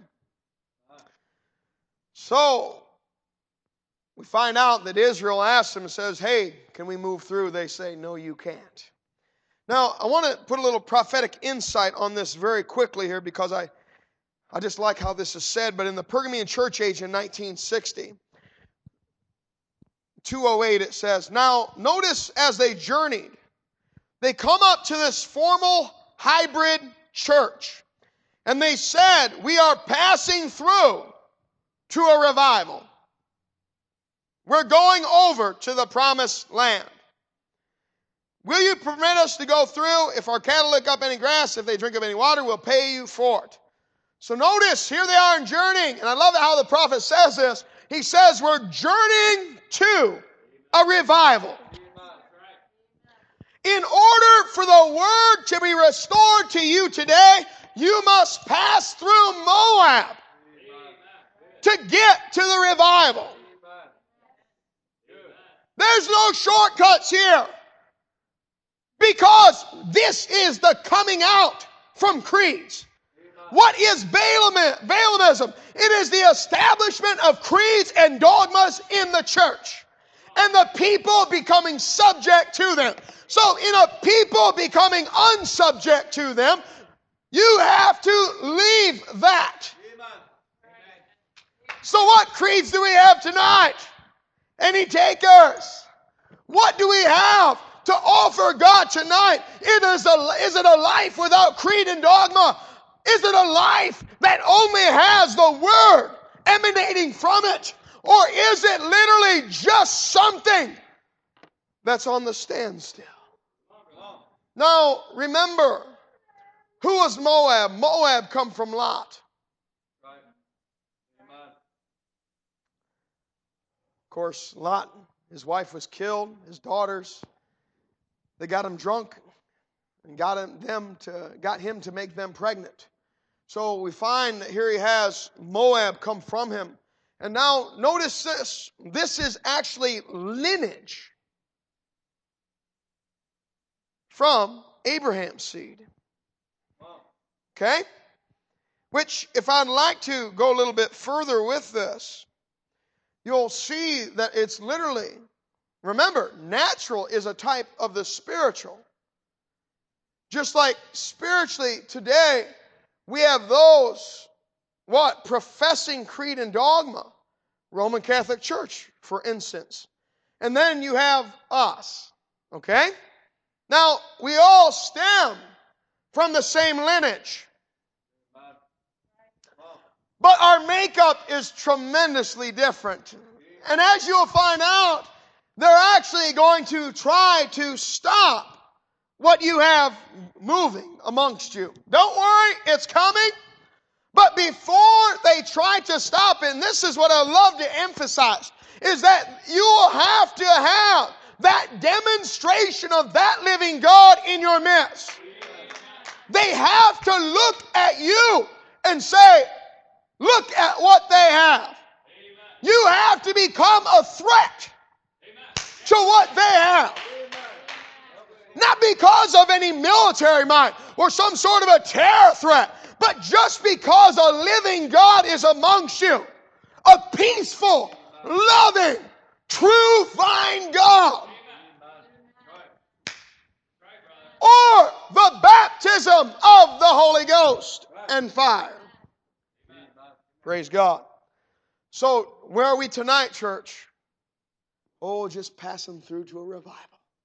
So, we find out that Israel asks them and says, hey, can we move through? They say, no, you can't. Now, I want to put a little prophetic insight on this very quickly here, because I just like how this is said. But in the Pergamean church age in 1960, 208, it says, now, notice as they journeyed, they come up to this formal hybrid church. And they said, we are passing through to a revival. We're going over to the promised land. Will you permit us to go through? If our cattle lick up any grass, if they drink up any water, we'll pay you for it. So notice, here they are in journeying. And I love how the prophet says this. He says, we're journeying to a revival. In order for the word to be restored to you today, you must pass through Moab to get to the revival. There's no shortcuts here, because this is the coming out from creeds. What is Balaamism? It is the establishment of creeds and dogmas in the church, and the people becoming subject to them. So in a people becoming unsubject to them, you have to leave that. So what creeds do we have tonight? Any takers? What do we have to offer God tonight? Is it a life without creed and dogma? Is it a life that only has the Word emanating from it? Or is it literally just something that's on the standstill? Now, remember, who was Moab? Moab come from Lot. Of course, Lot, his wife was killed, his daughters, they got him drunk and got him to make them pregnant. So we find that here he has Moab come from him. And now notice this. This is actually lineage from Abraham's seed. Okay? Which, if I'd like to go a little bit further with this, you'll see that it's literally, remember, natural is a type of the spiritual. Just like spiritually today, we have those, professing creed and dogma. Roman Catholic Church, for instance. And then you have us. Okay? Now, we all stem from the same lineage. But our makeup is tremendously different. And as you'll find out, they're actually going to try to stop what you have moving amongst you. Don't worry, it's coming. But before they try to stop it, and this is what I love to emphasize, is that you will have to have that demonstration of that living God in your midst. They have to look at you and say, look at what they have. You have to become a threat to what they have. Not because of any military might or some sort of a terror threat, but just because a living God is amongst you. A peaceful, loving, true, fine God. Or the baptism of the Holy Ghost and fire. Praise God. So, where are we tonight, church? Oh, just passing through to a revival.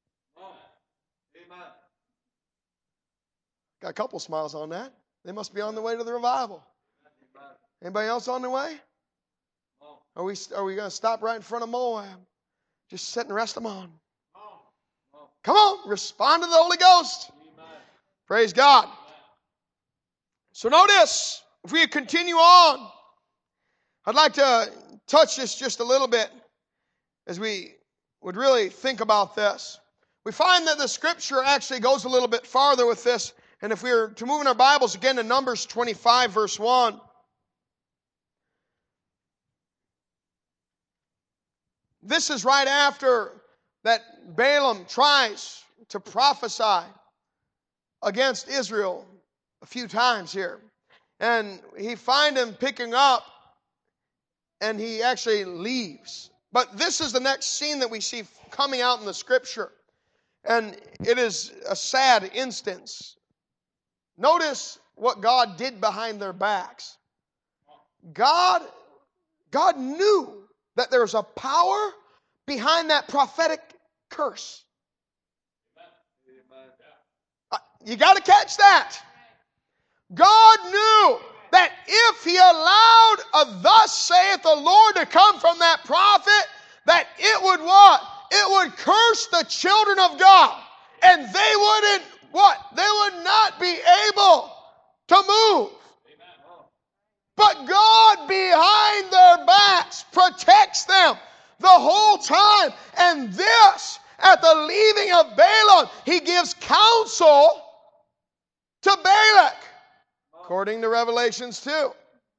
Got a couple smiles on that. They must be on the way to the revival. Anybody else on the way? Are we going to stop right in front of Moab? Just sit and rest them on. Come on, respond to the Holy Ghost. Praise God. So notice, if we continue on, I'd like to touch this just a little bit as we would really think about this. We find that the scripture actually goes a little bit farther with this. And if we were to move in our Bibles again to Numbers 25, verse 1. This is right after that Balaam tries to prophesy against Israel a few times here. And he find him picking up, and he actually leaves. But this is the next scene that we see coming out in the scripture. And it is a sad instance. Notice what God did behind their backs. God knew that there was a power behind that prophetic curse. You got to catch that. God knew that if He allowed a thus saith the Lord to come from that prophet, that it would what? It would curse the children of God. And they wouldn't what? They would not be able to move. But God behind their backs protects them the whole time. And this, at the leaving of Balaam, he gives counsel to Balak, according to Revelations 2.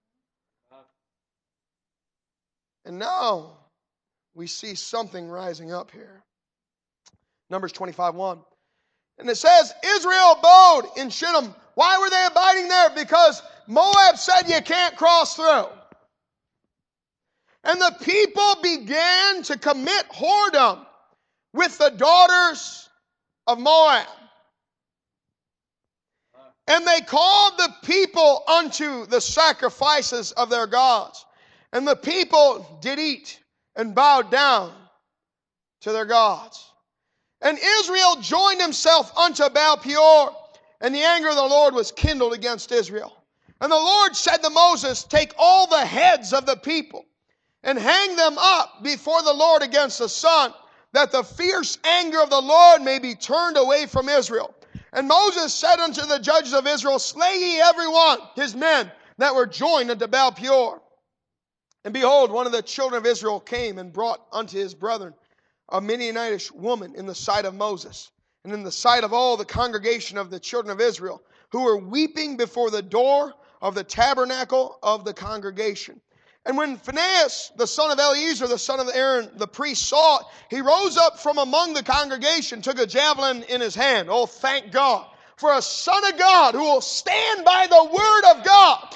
And now we see something rising up here. Numbers 25:1. And it says, Israel abode in Shittim. Why were they abiding there? Because Moab said you can't cross through. And the people began to commit whoredom with the daughters of Moab. And they called the people unto the sacrifices of their gods. And the people did eat and bowed down to their gods. And Israel joined himself unto Baal Peor, and the anger of the Lord was kindled against Israel. And the Lord said to Moses, take all the heads of the people and hang them up before the Lord against the sun, that the fierce anger of the Lord may be turned away from Israel. And Moses said unto the judges of Israel, slay ye every one his men that were joined unto Baal Peor. And behold, one of the children of Israel came and brought unto his brethren a Midianitish woman in the sight of Moses, and in the sight of all the congregation of the children of Israel, who were weeping before the door of the tabernacle of the congregation. And when Phinehas, the son of Eleazar, the son of Aaron, the priest, saw it, he rose up from among the congregation, took a javelin in his hand. Oh, thank God for a son of God who will stand by the word of God.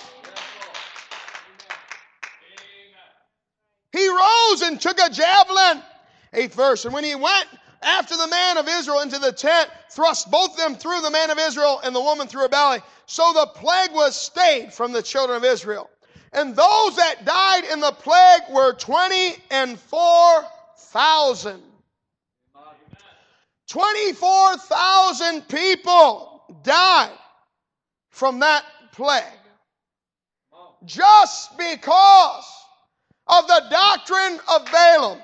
He rose and took a javelin. 8th verse. And when he went after the man of Israel into the tent, thrust both them through, the man of Israel and the woman through her belly. So the plague was stayed from the children of Israel. And those that died in the plague were 24,000. 24,000 people died from that plague. Just because of the doctrine of Balaam.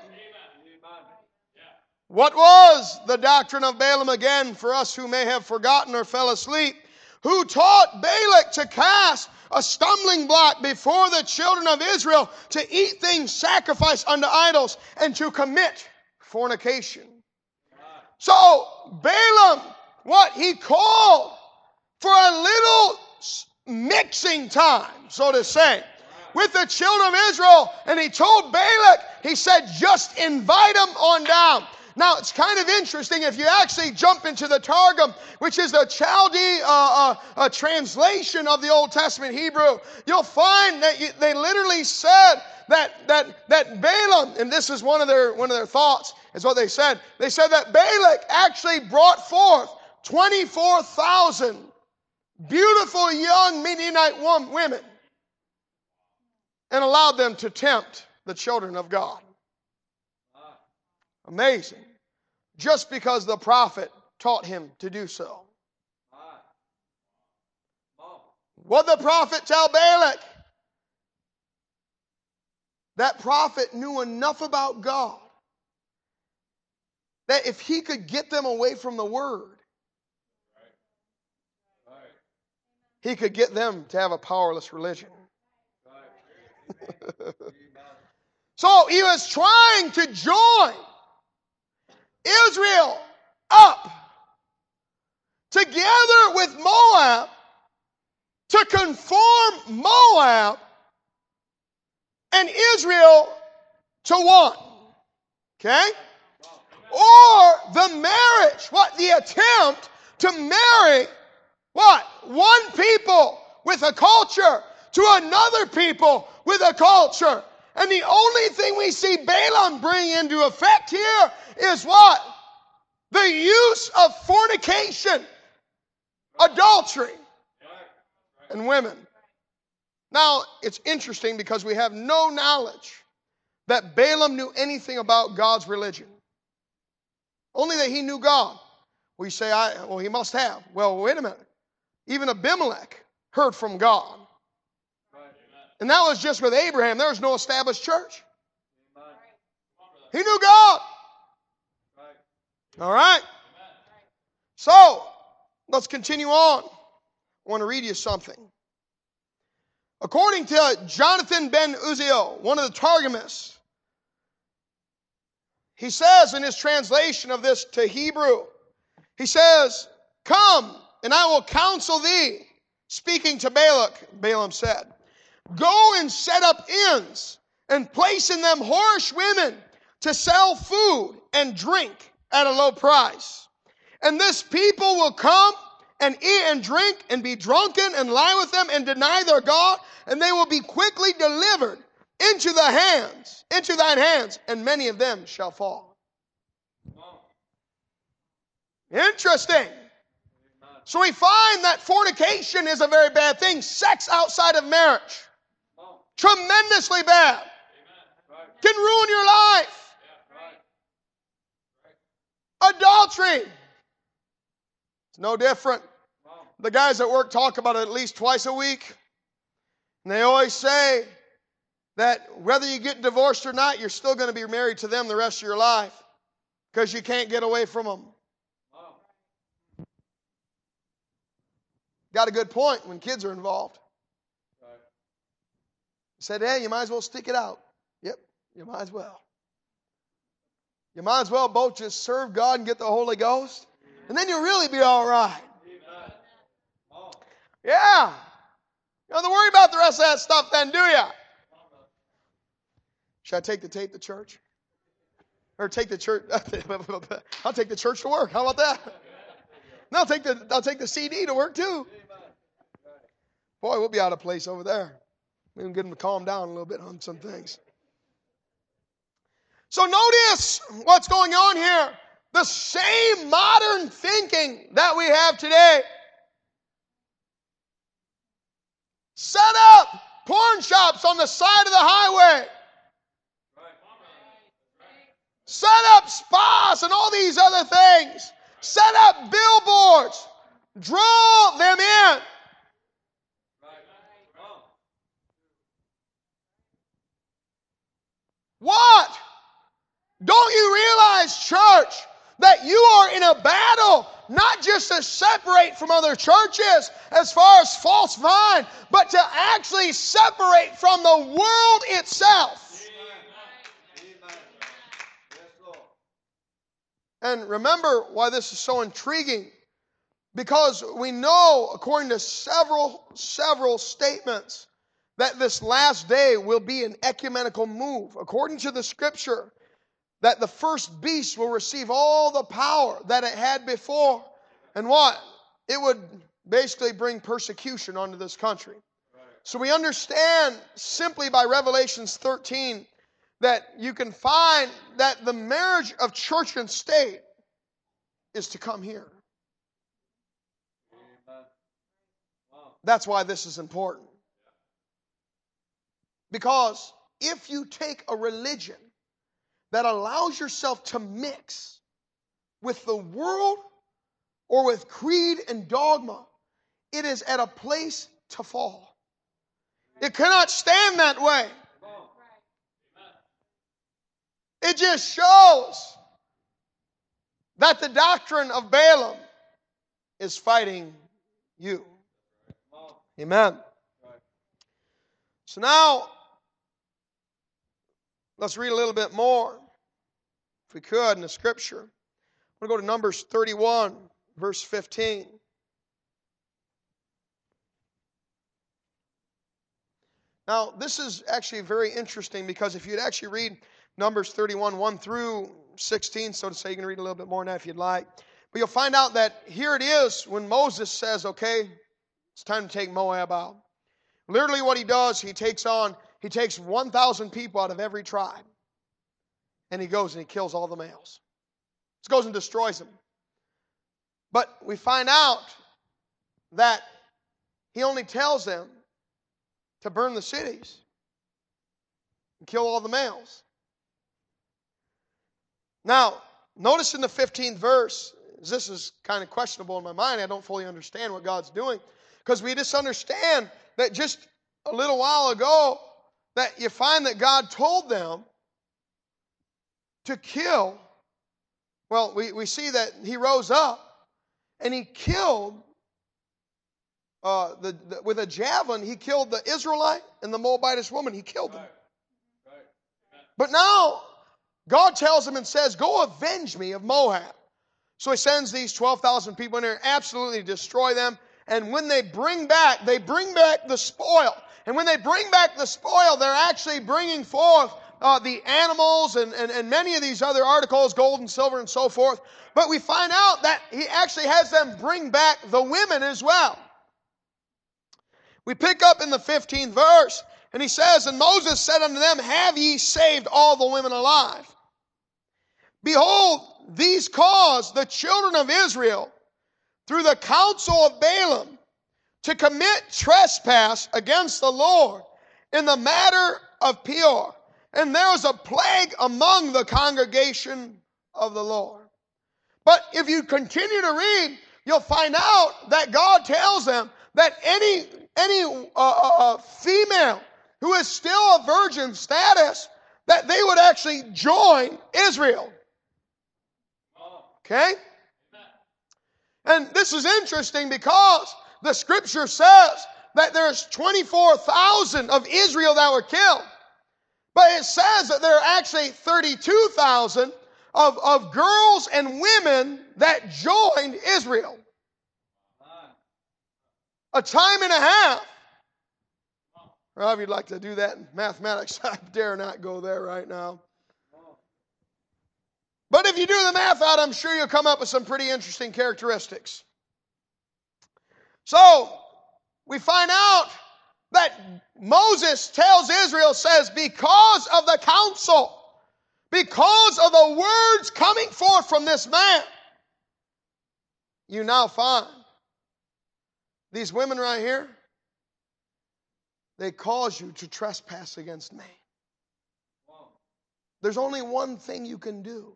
What was the doctrine of Balaam again, for us who may have forgotten or fell asleep? Who taught Balak to cast a stumbling block before the children of Israel, to eat things sacrificed unto idols, and to commit fornication. So Balaam, what he called for a little mixing time, so to say, with the children of Israel, and he told Balak, he said, just invite them on down. Now, it's kind of interesting if you actually jump into the Targum, which is the Chaldee translation of the Old Testament Hebrew. You'll find that they literally said that Balaam, and this is one of their thoughts, is what they said. They said that Balak actually brought forth 24,000 beautiful young Midianite women and allowed them to tempt the children of God. Amazing. Just because the prophet taught him to do so. What did the prophet tell Balak? That prophet knew enough about God that if he could get them away from the word, he could get them to have a powerless religion. So he was trying to join Israel up together with Moab to conform Moab and Israel to one. Okay? Or the marriage, the attempt to marry one people with a culture to another people with a culture. And the only thing we see Balaam bring into effect here is what? The use of fornication, adultery, and women. Now, it's interesting because we have no knowledge that Balaam knew anything about God's religion. Only that he knew God. We say, he must have. Well, wait a minute. Even Abimelech heard from God. And that was just with Abraham. There was no established church. He knew God. All right. So, let's continue on. I want to read you something. According to Jonathan ben Uziel, one of the Targumists, he says in his translation of this to Hebrew, he says, come, and I will counsel thee. Speaking to Balak, Balaam said, go and set up inns and place in them whorish women to sell food and drink at a low price. And this people will come and eat and drink and be drunken and lie with them and deny their God, and they will be quickly delivered into thine hands, and many of them shall fall. Interesting. So we find that fornication is a very bad thing. Sex outside of marriage. Tremendously bad. Can ruin your life. Adultery. It's no different. The guys at work talk about it at least twice a week. And they always say that whether you get divorced or not, you're still going to be married to them the rest of your life. Because you can't get away from them. Got a good point when kids are involved. Said, hey, you might as well stick it out. Yep, you might as well. You might as well both just serve God and get the Holy Ghost. And then you'll really be all right. Yeah. You don't have to worry about the rest of that stuff then, do you? Should I take the tape to church? Or take the church? I'll take the church to work. How about that? And I'll take the CD to work too. Boy, we'll be out of place over there. We can get them to calm down a little bit on some things. So notice what's going on here. The same modern thinking that we have today. Set up porn shops on the side of the highway. Set up spas and all these other things. Set up billboards. Draw them in. What? Don't you realize, church, that you are in a battle not just to separate from other churches as far as false vine, but to actually separate from the world itself. And remember why this is so intriguing. Because we know, according to several statements, that this last day will be an ecumenical move. According to the Scripture, that the first beast will receive all the power that it had before. And what? It would basically bring persecution onto this country. So we understand simply by Revelations 13 that you can find that the marriage of church and state is to come here. That's why this is important. Because if you take a religion that allows yourself to mix with the world or with creed and dogma, it is at a place to fall. It cannot stand that way. It just shows that the doctrine of Balaam is fighting you. Amen. So now, let's read a little bit more, if we could, in the Scripture. I'm going to go to Numbers 31, verse 15. Now, this is actually very interesting because if you'd actually read Numbers 31, 1 through 16, so to say, you can read a little bit more now if you'd like. But you'll find out that here it is when Moses says, okay, it's time to take Moab out. Literally what he does, he takes 1,000 people out of every tribe. And he goes and he kills all the males. Just goes and destroys them. But we find out that he only tells them to burn the cities and kill all the males. Now, notice in the 15th verse, this is kind of questionable in my mind. I don't fully understand what God's doing. Because we just understand that just a little while ago, that you find that God told them to kill. Well, we see that he rose up and he killed, with a javelin, he killed the Israelite and the Moabitess woman. He killed them. But now, God tells him and says, go avenge me of Moab. So he sends these 12,000 people in there, absolutely destroy them. And when they bring back the spoil. And when they bring back the spoil, they're actually bringing forth the animals and many of these other articles, gold and silver and so forth. But we find out that he actually has them bring back the women as well. We pick up in the 15th verse, and he says, And Moses said unto them, Have ye saved all the women alive? Behold, these caused the children of Israel through the counsel of Balaam to commit trespass against the Lord in the matter of Peor. And there was a plague among the congregation of the Lord. But if you continue to read, you'll find out that God tells them that any female who is still a virgin status, that they would actually join Israel. Okay? And this is interesting because the scripture says that there's 24,000 of Israel that were killed. But it says that there are actually 32,000 of girls and women that joined Israel. A time and a half. Well, if you'd like to do that in mathematics, I dare not go there right now. But if you do the math out, I'm sure you'll come up with some pretty interesting characteristics. So, we find out that Moses tells Israel, says, because of the counsel, because of the words coming forth from this man, you now find these women right here, they cause you to trespass against me. There's only one thing you can do.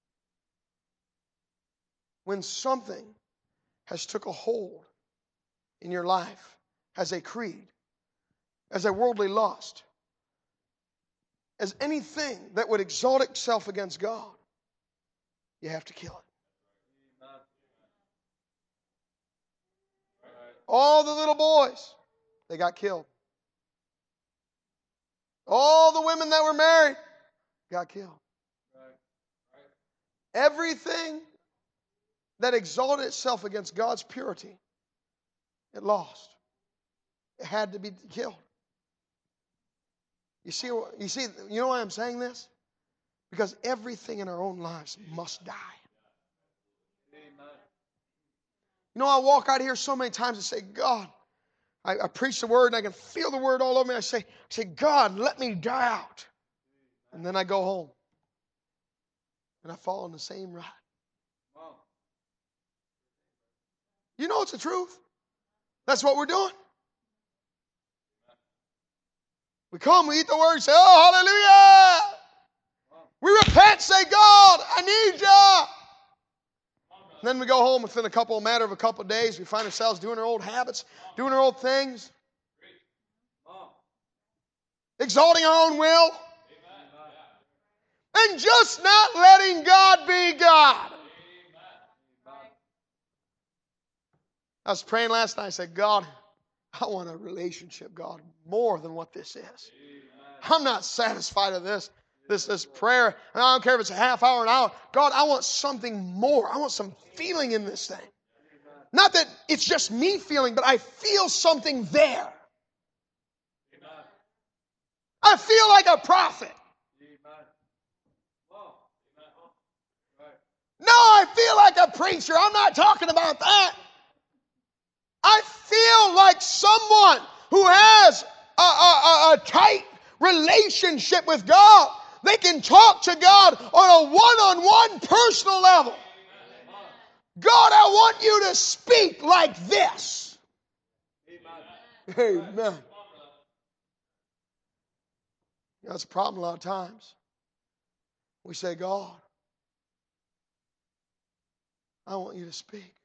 When something has took a hold in your life as a creed, as a worldly lust, as anything that would exalt itself against God, you have to kill it. All the little boys, they got killed. All the women that were married got killed. Everything that exalted itself against God's purity, it lost. It had to be killed. You know why I'm saying this? Because everything in our own lives must die. You know, I walk out here so many times and say, God, I preach the word and I can feel the word all over me. I say, God, let me die out. And then I go home. And I fall in the same rut. You know it's the truth. That's what we're doing. We come, we eat the word, say, oh, hallelujah. We repent, say, God, I need you. And then we go home within a matter of a couple of days. We find ourselves doing our old habits, doing our old things, exalting our own will, and just not letting God be God. I was praying last night. I said, God, I want a relationship, God, more than what this is. I'm not satisfied with this prayer. And I don't care if it's a half hour, an hour. God, I want something more. I want some feeling in this thing. Not that it's just me feeling, but I feel something there. I feel like a prophet. No, I feel like a preacher. I'm not talking about that. I feel like someone who has a tight relationship with God. They can talk to God on a one-on-one personal level. God, I want you to speak like this. Amen. That's a problem a lot of times. We say, God, I want you to speak.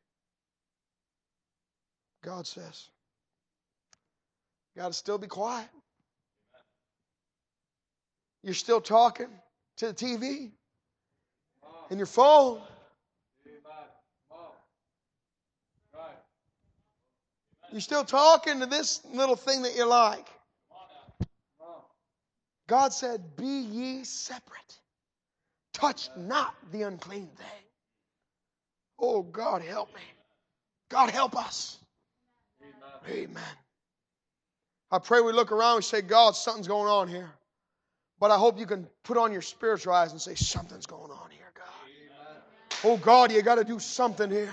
God says, you got to still be quiet. You're still talking to the TV and your phone. You're still talking to this little thing that you like. God said, be ye separate. Touch not the unclean thing. Oh, God, help me. God, help us. Amen. I pray we look around and say, God, something's going on here. But I hope you can put on your spiritual eyes and say, something's going on here, God. Oh, God, you got to do something here.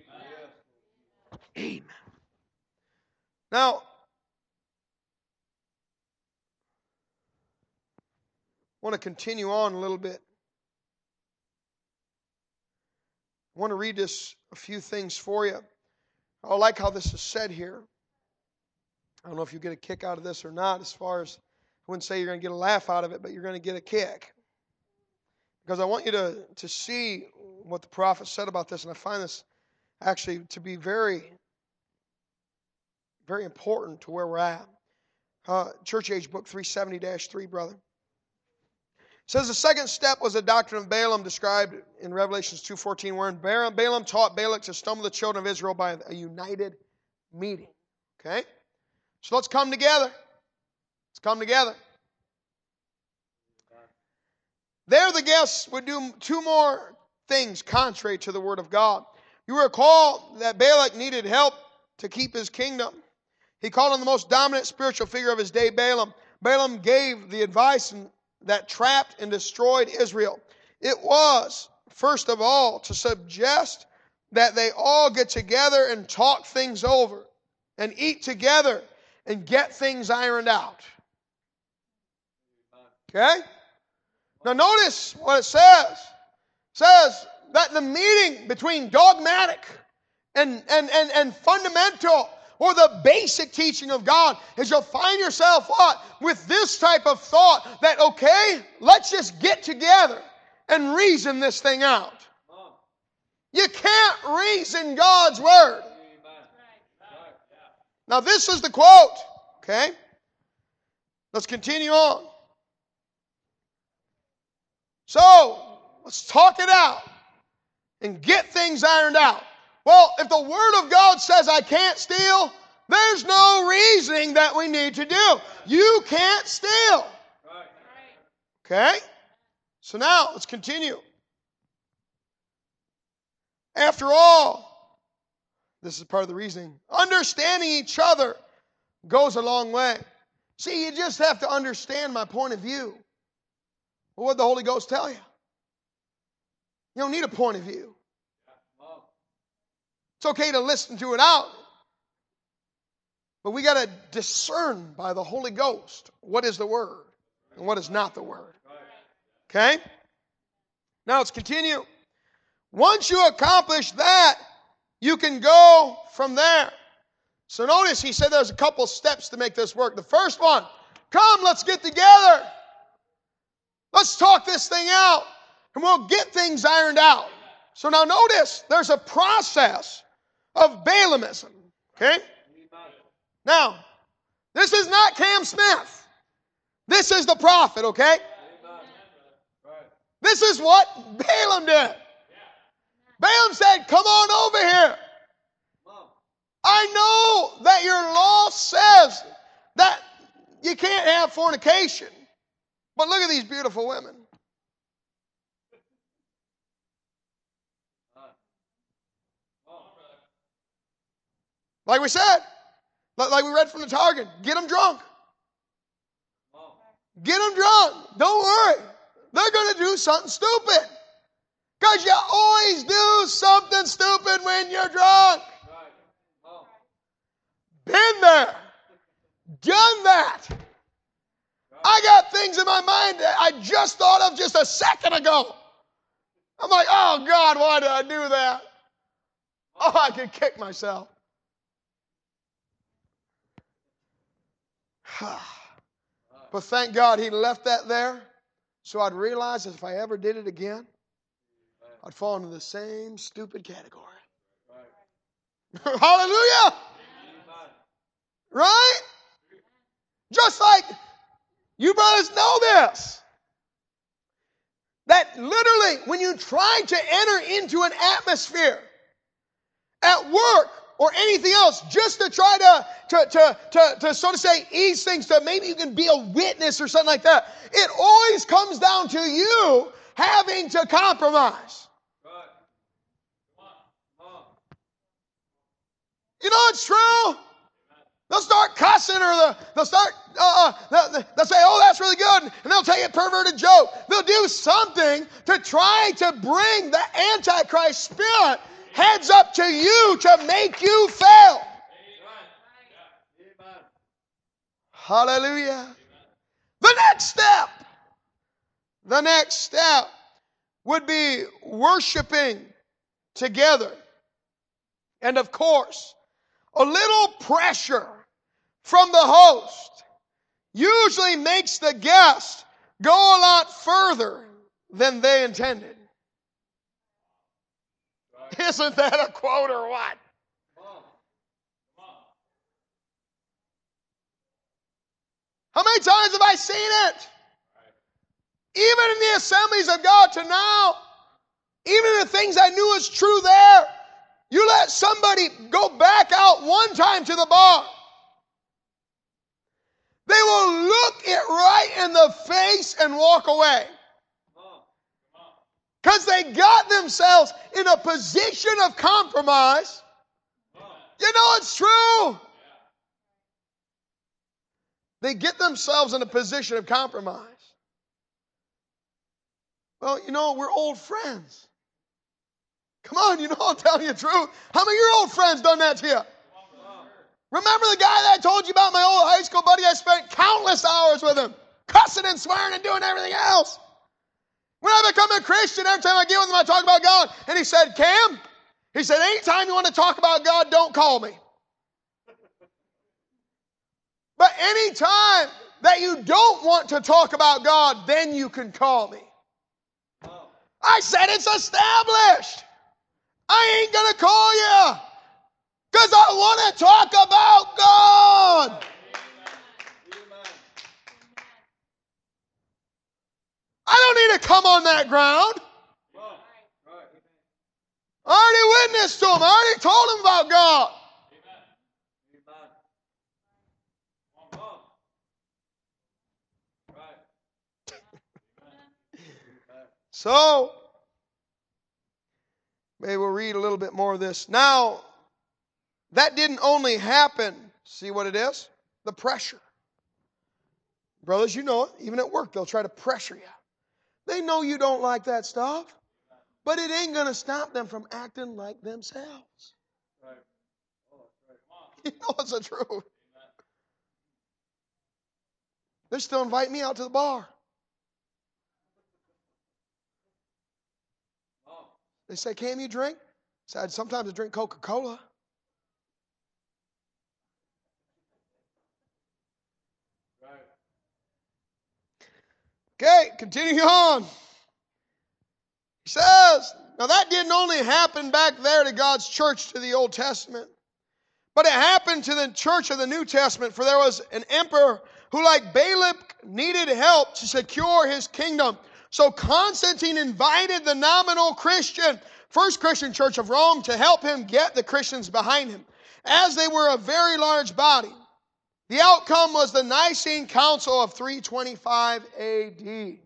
Amen. Now, I want to continue on a little bit. I want to read this, a few things for you. I like how this is said here. I don't know if you get a kick out of this or not, as far as, I wouldn't say you're going to get a laugh out of it, but you're going to get a kick. Because I want you to see what the prophet said about this, and I find this actually to be very, very important to where we're at. Church Age Book 370-3, brother. It says the second step was the doctrine of Balaam described in Revelations 2:14, wherein Balaam taught Balak to stumble the children of Israel by a united meeting. Okay? So let's come together. Let's come together. There the guests would do two more things contrary to the word of God. You recall that Balak needed help to keep his kingdom. He called on the most dominant spiritual figure of his day, Balaam. Balaam gave the advice that trapped and destroyed Israel. It was, first of all, to suggest that they all get together and talk things over and eat together and get things ironed out. Okay? Now notice what it says. It says that the meeting between dogmatic and fundamental, or the basic teaching of God, is you'll find yourself what? With this type of thought that, okay, let's just get together and reason this thing out. You can't reason God's word. Now this is the quote. Okay? Let's continue on. So, let's talk it out and get things ironed out. Well, if the Word of God says I can't steal, there's no reasoning that we need to do. You can't steal. Okay? So now, let's continue. After all, this is part of the reasoning, understanding each other goes a long way. See, you just have to understand my point of view. Well, what did the Holy Ghost tell you? You don't need a point of view. It's okay to listen to it out. But we got to discern by the Holy Ghost what is the Word and what is not the Word. Okay? Now let's continue. Once you accomplish that, you can go from there. So notice he said there's a couple steps to make this work. The first one, come, let's get together. Let's talk this thing out, and we'll get things ironed out. So now notice, there's a process of Balaamism. Okay? Now, this is not Cam Smith. This is the prophet, okay? This is what Balaam did. Balaam said, come on over here. I know that your law says that you can't have fornication. But look at these beautiful women. Like we said, like we read from the Targum, get them drunk. Get them drunk. Don't worry. They're going to do something stupid. Because you always do something stupid when you're drunk. Been there. Done that. I got things in my mind that I just thought of just a second ago. I'm like, oh God, why did I do that? Oh, I could kick myself. But thank God he left that there so I'd realize that if I ever did it again, I'd fall into the same stupid category. Hallelujah! Right? Just like you brothers know this. That literally, when you try to enter into an atmosphere at work or anything else, just to try to so to say ease things, so maybe you can be a witness or something like that, it always comes down to you having to compromise. You know it's true. They'll start cussing, or they'll start, they'll say, oh, that's really good, and they'll take a perverted joke. They'll do something to try to bring the Antichrist spirit heads up to you to make you fail. Hallelujah. The next step would be worshiping together. And of course, a little pressure from the host usually makes the guest go a lot further than they intended. Isn't that a quote or what? How many times have I seen it? Even in the assemblies of God to now, even the things I knew was true there, you let somebody go back out one time to the bar. They will look it right in the face and walk away. Because they got themselves in a position of compromise. You know it's true. They get themselves in a position of compromise. Well, you know, we're old friends. Come on, you know I'm telling you the truth. How many of your old friends done that to you? Remember the guy that I told you about, my old high school buddy? I spent countless hours with him, cussing and swearing and doing everything else. When I become a Christian, every time I get with him, I talk about God. And he said, Cam, he said, anytime you want to talk about God, don't call me. But anytime that you don't want to talk about God, then you can call me. I said, it's established. I ain't going to call you because I want to talk about God. I don't need to come on that ground. I already witnessed to him. I already told him about God. So, maybe we'll read a little bit more of this. Now, that didn't only happen. See what it is? The pressure. Brothers, you know it. Even at work, they'll try to pressure you. They know you don't like that stuff. But it ain't going to stop them from acting like themselves. You know it's the truth. They still invite me out to the bar. They say, Cam, you drink? I said, sometimes I drink Coca-Cola. Okay, continuing on. He says, now that didn't only happen back there to God's church, to the Old Testament, but it happened to the church of the New Testament, for there was an emperor who, like Balak, needed help to secure his kingdom. So Constantine invited the nominal Christian, First Christian Church of Rome, to help him get the Christians behind him, as they were a very large body. The outcome was the Nicene Council of 325 AD.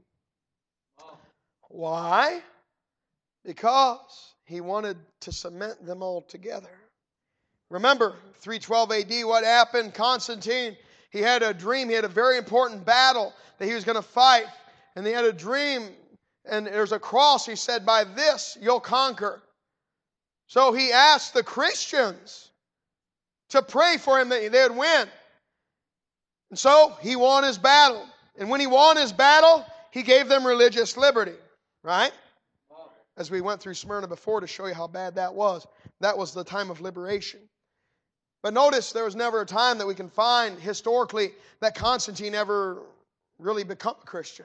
Why? Because he wanted to cement them all together. Remember, 312 AD, what happened? Constantine, he had a dream. He had a very important battle that he was going to fight. And he had a dream, and there's a cross. He said, by this you'll conquer. So he asked the Christians to pray for him that they would win. And so he won his battle. And when he won his battle, he gave them religious liberty. Right? As we went through Smyrna before to show you how bad that was. That was the time of liberation. But notice there was never a time that we can find historically that Constantine ever really become a Christian.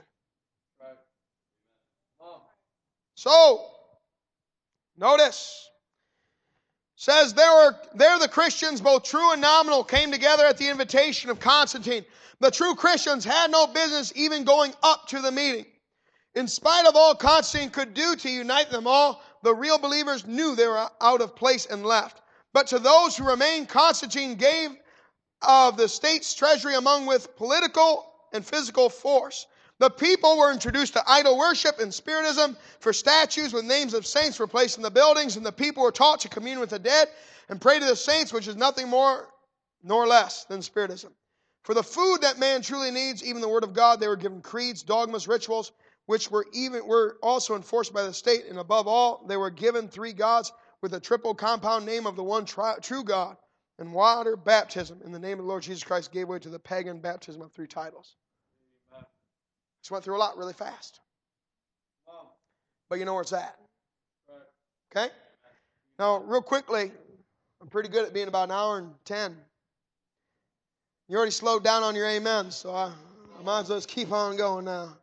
So, notice, says there the Christians, both true and nominal, came together at the invitation of Constantine. The true Christians had no business even going up to the meeting. In spite of all Constantine could do to unite them all, the real believers knew they were out of place and left. But to those who remained, Constantine gave of the state's treasury among with political and physical force. The people were introduced to idol worship and spiritism, for statues with names of saints were placed in the buildings, and the people were taught to commune with the dead and pray to the saints, which is nothing more nor less than Spiritism. For the food that man truly needs, even the Word of God, they were given creeds, dogmas, rituals, which were also enforced by the state. And above all, they were given three gods with a triple compound name of the one true God. And water baptism in the name of the Lord Jesus Christ gave way to the pagan baptism of three titles. Just went through a lot really fast. But you know where it's at. Okay? Now, real quickly, I'm pretty good at being about an hour and 10. You already slowed down on your amen, so I might as well just keep on going now.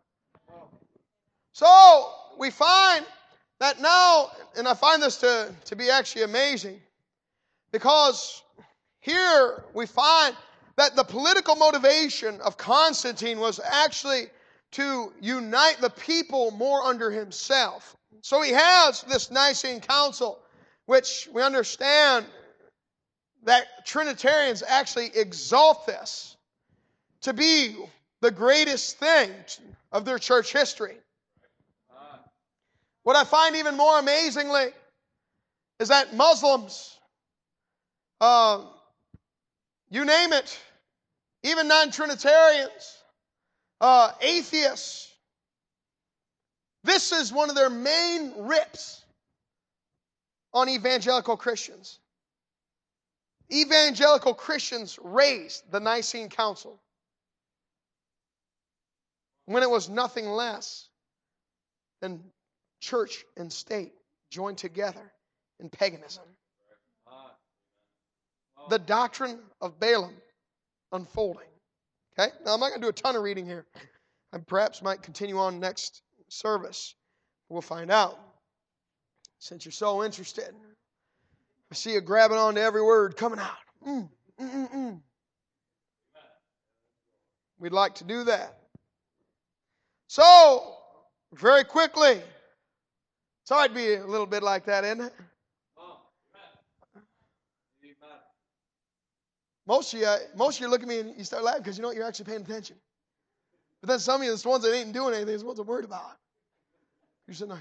So, we find that now, and I find this to be actually amazing, because here we find that the political motivation of Constantine was actually to unite the people more under himself. So he has this Nicene Council, which we understand that Trinitarians actually exalt this to be the greatest thing of their church history. What I find even more amazingly is that Muslims, you name it, even non-Trinitarians, atheists, this is one of their main rips on evangelical Christians. Evangelical Christians raised the Nicene Council when it was nothing less than church and state joined together in paganism. The doctrine of Balaam unfolding. Okay? Now, I'm not going to do a ton of reading here. I perhaps might continue on next service. We'll find out. Since you're so interested, I see you grabbing on to every word coming out. We'd like to do that. So, very quickly, it's hard to be a little bit like that, isn't it? Most of you look at me and you start laughing because you know you're actually paying attention. But then some of you, the ones that ain't doing anything, is the ones I'm worried about. You're sitting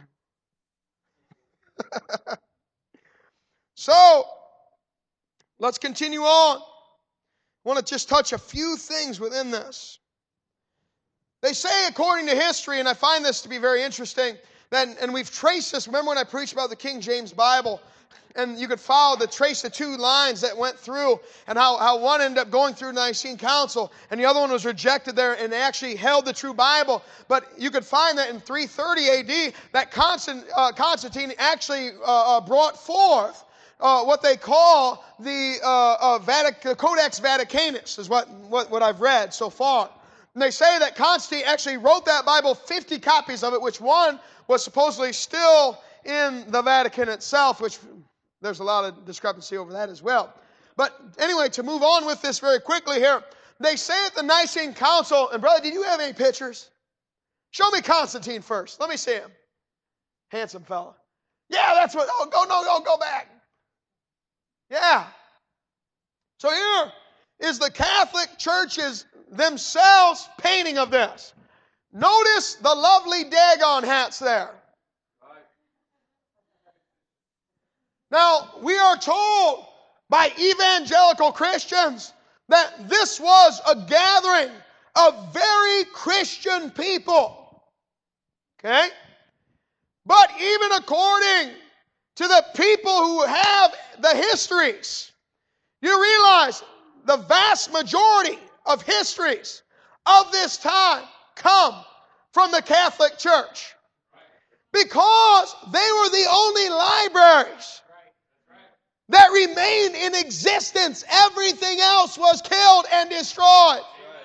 there. So, let's continue on. I want to just touch a few things within this. They say, according to history, and I find this to be very interesting, and we've traced this. Remember when I preached about the King James Bible? And you could trace the two lines that went through, and how one ended up going through the Nicene Council, and the other one was rejected there, and they actually held the true Bible. But you could find that in 330 A.D., that Constantine actually brought forth what they call the Codex Vaticanus, is what I've read so far. And they say that Constantine actually wrote that Bible, 50 copies of it, which one was supposedly still in the Vatican itself, which there's a lot of discrepancy over that as well. But anyway, to move on with this very quickly here, they say at the Nicene Council, and brother, did you have any pictures? Show me Constantine first. Let me see him. Handsome fella. Yeah, that's what, go back. Yeah. So here is the Catholic churches themselves painting of this. Notice the lovely Dagon hats there. Now, we are told by evangelical Christians that this was a gathering of very Christian people. Okay? But even according to the people who have the histories, you realize the vast majority of histories of this time come from the Catholic Church. Because they were the only libraries that remained in existence. Everything else was killed and destroyed.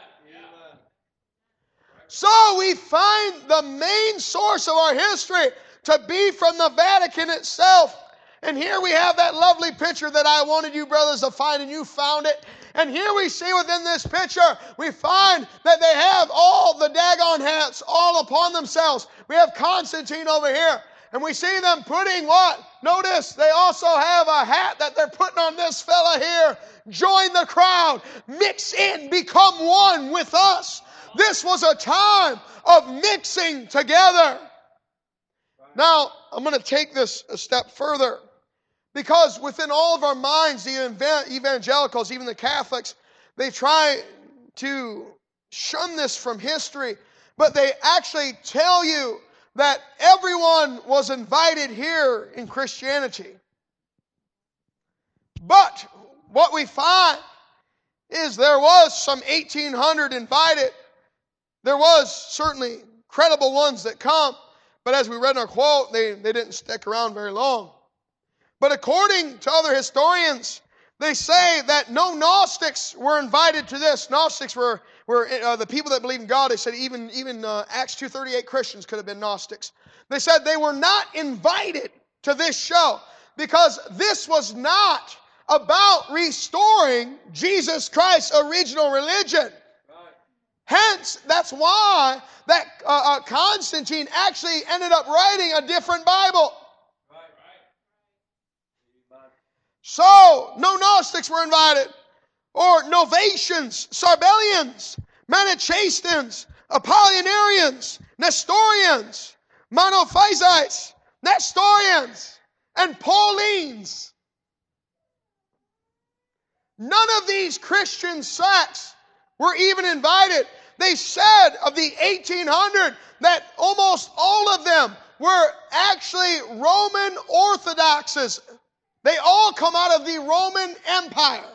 So we find the main source of our history to be from the Vatican itself. And here we have that lovely picture that I wanted you brothers to find, and you found it. And here we see within this picture, we find that they have all the Dagon hats all upon themselves. We have Constantine over here. And we see them putting what? Notice they also have a hat that they're putting on this fella here. Join the crowd. Mix in. Become one with us. This was a time of mixing together. Now, I'm going to take this a step further. Because within all of our minds, the evangelicals, even the Catholics, they try to shun this from history, but they actually tell you that everyone was invited here in Christianity. But what we find is there was some 1,800 invited. There was certainly credible ones that come, but as we read in our quote, they didn't stick around very long. But according to other historians, they say that no Gnostics were invited to this. Gnostics were the people that believe in God. They said even Acts 2:38 Christians could have been Gnostics. They said they were not invited to this show because this was not about restoring Jesus Christ's original religion. Hence, that's why that Constantine actually ended up writing a different Bible. So, no Gnostics were invited, or Novatians, Sabellians, Manichaeans, Apollinarians, Nestorians, Monophysites, Nestorians, and Paulines. None of these Christian sects were even invited. They said of the 1,800 that almost all of them were actually Roman Orthodoxes. They all come out of the Roman Empire.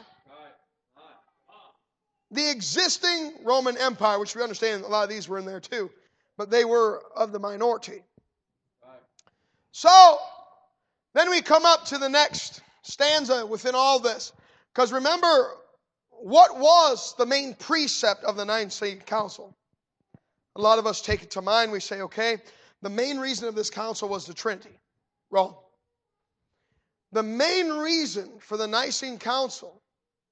The existing Roman Empire, which we understand a lot of these were in there too, but they were of the minority. So, then we come up to the next stanza within all this. Because remember, what was the main precept of the Nicene Council? A lot of us take it to mind. We say, okay, the main reason of this council was the Trinity. Wrong. The main reason for the Nicene Council,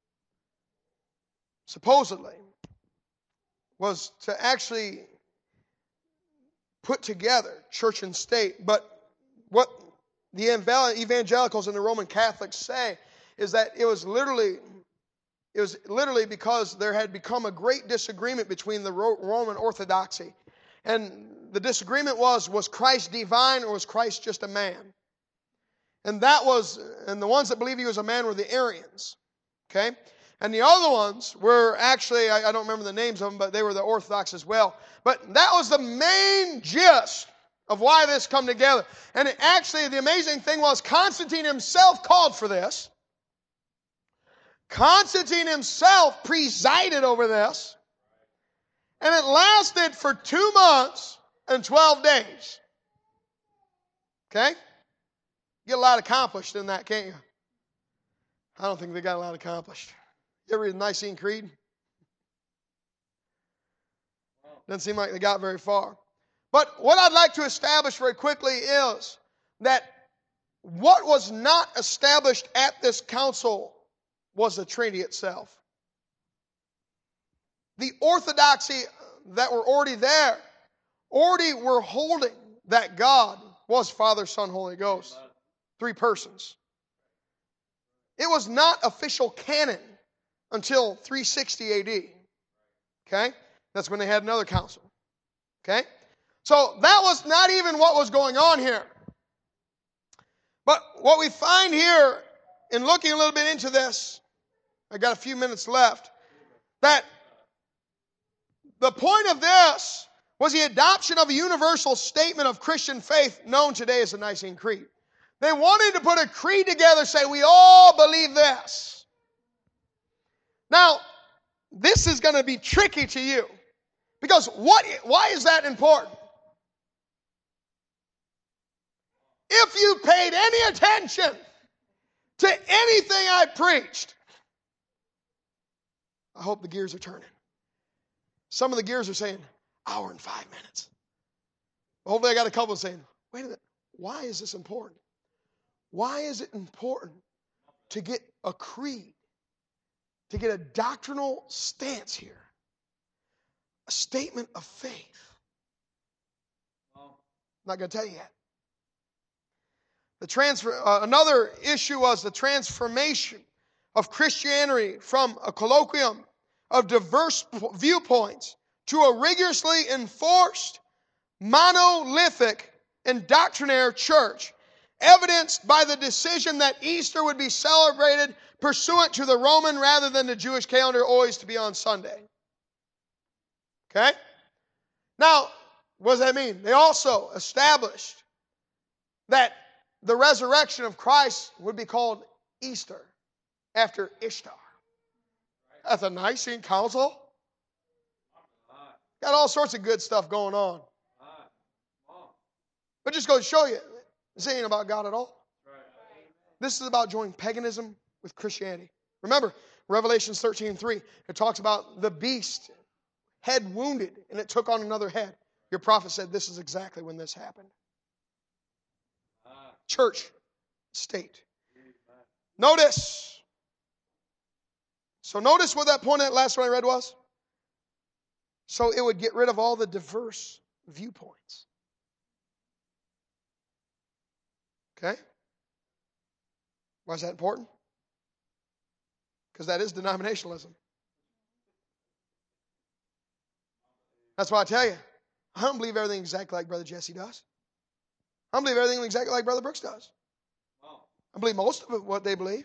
supposedly, was to actually put together church and state. But what the evangelicals and the Roman Catholics say is that it was literally because there had become a great disagreement between the Roman Orthodoxy. And the disagreement was Christ divine or was Christ just a man? And the ones that believed he was a man were the Arians. Okay? And the other ones were actually, I don't remember the names of them, but they were the Orthodox as well. But that was the main gist of why this come together. And the amazing thing was Constantine himself called for this. Constantine himself presided over this. And it lasted for 2 months and 12 days. Okay? Get a lot accomplished in that, can't you? I don't think they got a lot accomplished. You ever read the Nicene Creed? Doesn't seem like they got very far. But what I'd like to establish very quickly is that what was not established at this council was the Trinity itself. The orthodoxy that were already there already were holding that God was Father, Son, Holy Ghost. 3 persons. It was not official canon until 360 AD. Okay? That's when they had another council. Okay? So that was not even what was going on here. But what we find here in looking a little bit into this, I got a few minutes left, that the point of this was the adoption of a universal statement of Christian faith known today as the Nicene Creed. They wanted to put a creed together, say, we all believe this. Now, this is going to be tricky to you. Because why is that important? If you paid any attention to anything I preached, I hope the gears are turning. Some of the gears are saying, hour and 5 minutes. Hopefully I got a couple saying, wait a minute, why is this important? Why is it important to get a creed, to get a doctrinal stance here? A statement of faith. I'm not going to tell you yet. Another issue was the transformation of Christianity from a colloquium of diverse viewpoints to a rigorously enforced, monolithic, and doctrinaire church. evidenced by the decision that Easter would be celebrated pursuant to the Roman rather than the Jewish calendar, always to be on Sunday. Okay? Now, what does that mean? They also established that the resurrection of Christ would be called Easter after Ishtar. At the Nicene Council. Got all sorts of good stuff going on. But just goes to show you, this ain't about God at all. This is about joining paganism with Christianity. Remember, Revelation 13:3, it talks about the beast, head wounded, and it took on another head. Your prophet said this is exactly when this happened. Church, state. Notice. So notice what that point, that last one I read was. So it would get rid of all the diverse viewpoints. Okay? Why is that important? Because that is denominationalism. That's why I tell you, I don't believe everything exactly like Brother Jesse does. I don't believe everything exactly like Brother Brooks does. I believe most of it, what they believe.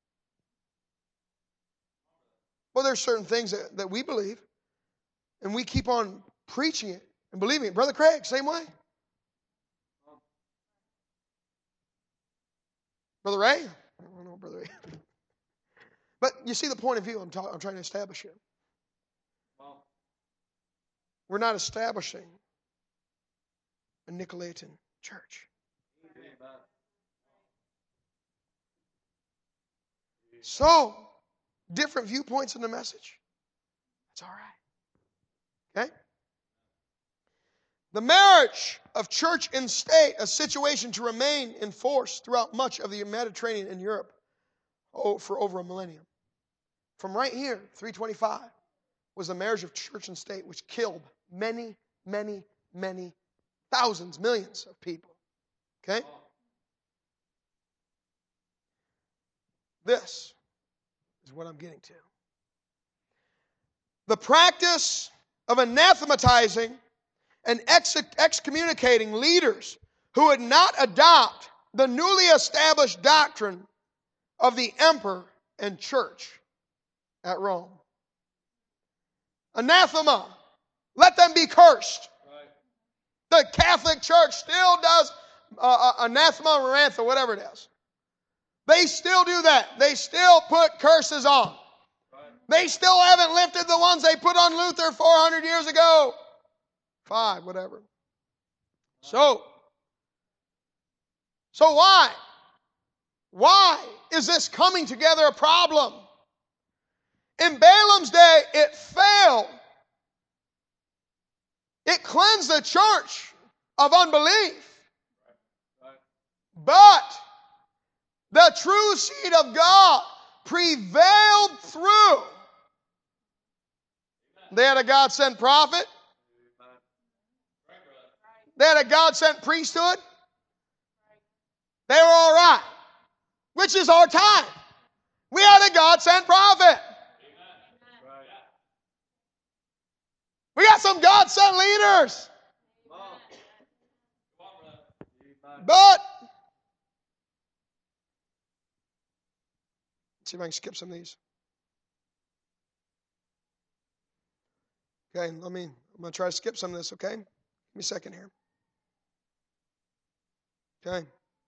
Well, there's certain things that we believe, and we keep on preaching it. And believe me, Brother Craig, same way. Brother Ray? I don't know, Brother Ray. But you see the point of view I'm trying to establish here. We're not establishing a Nicolaitan church. So, different viewpoints in the message. That's all right. Okay? The marriage of church and state, a situation to remain in force throughout much of the Mediterranean and Europe for over a millennium. From right here, 325, was the marriage of church and state, which killed many, many, many thousands, millions of people. Okay? This is what I'm getting to. The practice of anathematizing and excommunicating leaders who would not adopt the newly established doctrine of the emperor and church at Rome. Anathema. Let them be cursed. The Catholic Church still does anathema, marantha, whatever it is. They still do that. They still put curses on. They still haven't lifted the ones they put on Luther 400 years ago. 5, whatever. So why? Why is this coming together a problem? In Balaam's day, it failed. It cleansed the church of unbelief. But the true seed of God prevailed through. They had a God-sent prophet. They had a God-sent priesthood. They were all right. Which is our time. We had a God-sent prophet. We got some God-sent leaders. But, let's see if I can skip some of these. Okay, I'm going to try to skip some of this, okay? Give me a second here. Okay.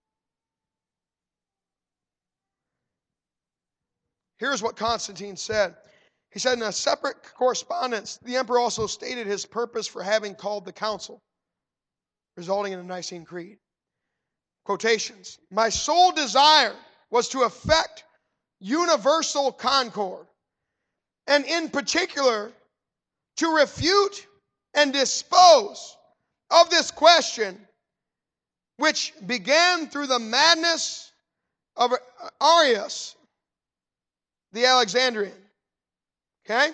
Here's what Constantine said. He said in a separate correspondence, the emperor also stated his purpose for having called the council, resulting in the Nicene Creed. Quotations. My sole desire was to effect universal concord, and in particular, to refute and dispose of this question, which began through the madness of Arius, the Alexandrian. Okay?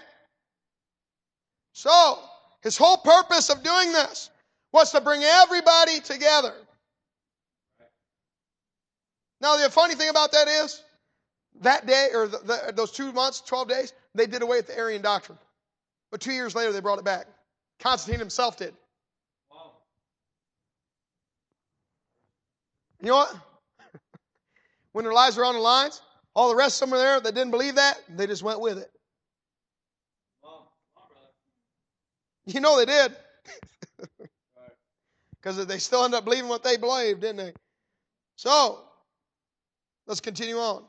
So, his whole purpose of doing this was to bring everybody together. Now, the funny thing about that is, that day, or those 2 months, 12 days, they did away with the Arian doctrine. But 2 years later, they brought it back. Constantine himself did. You know what? when their lives were on the lines. All the rest of them were there that didn't believe that. They just went with it. You know they did. Because they still ended up believing what they believed, didn't they? So, let's continue on.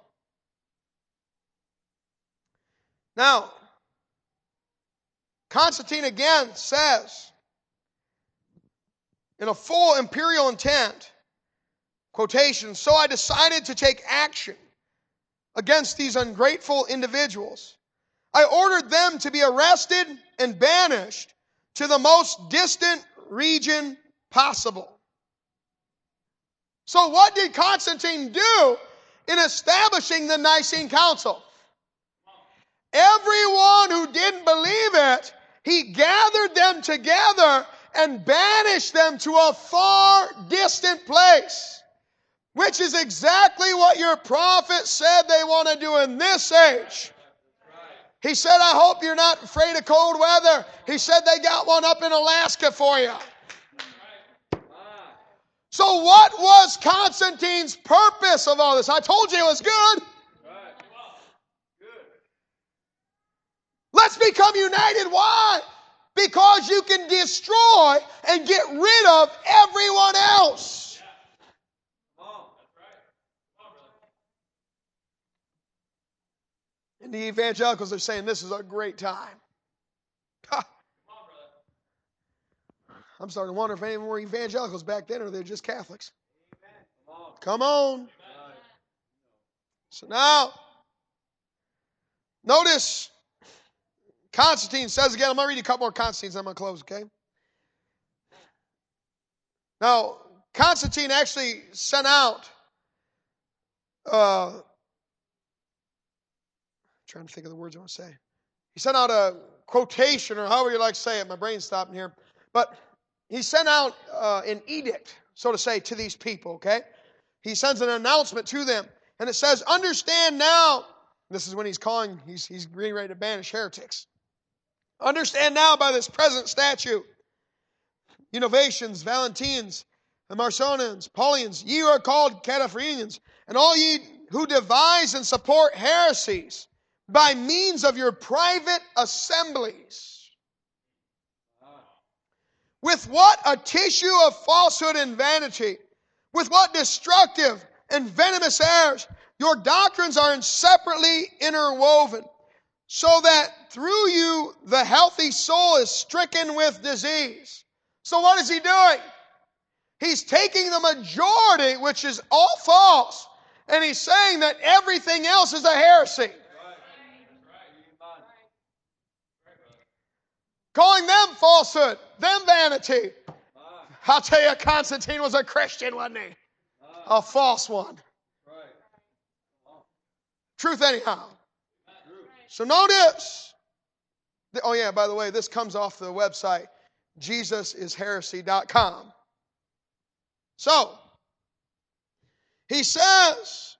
Now, Constantine again says, in a full imperial intent, quotation, so I decided to take action against these ungrateful individuals. I ordered them to be arrested and banished to the most distant region possible. So what did Constantine do in establishing the Nicene Council? Everyone who didn't believe it, he gathered them together and banished them to a far distant place, which is exactly what your prophet said they want to do in this age. He said, I hope you're not afraid of cold weather. He said they got one up in Alaska for you. So what was Constantine's purpose of all this? I told you it was good. Let's become united. Why? Because you can destroy and get rid of everyone else. And the evangelicals are saying this is a great time. I'm starting to wonder if any of them were evangelicals back then or they're just Catholics. Come on. So now, notice Constantine says again, I'm going to read you a couple more Constantines, I'm going to close, okay? Now, Constantine actually sent out, trying to think of the words I want to say. He sent out a quotation, or however you like to say it. My brain's stopping here. But he sent out an edict, so to say, to these people, okay? He sends an announcement to them. And it says, understand now, this is when he's getting ready to banish heretics. Understand now by this present statute, you Novatians, Valentines, and Marcionians, Paulians, ye are called Cataphrenians, and all ye who devise and support heresies by means of your private assemblies. With what a tissue of falsehood and vanity, with what destructive and venomous errors, your doctrines are inseparably interwoven, so that through you the healthy soul is stricken with disease. So what is he doing? He's taking the majority, which is all false, and he's saying that everything else is a heresy. Calling them falsehood, them vanity. I'll tell you, Constantine was a Christian, wasn't he? A false one. Truth anyhow. So notice. Oh yeah, by the way, this comes off the website, JesusIsHeresy.com. So, he says,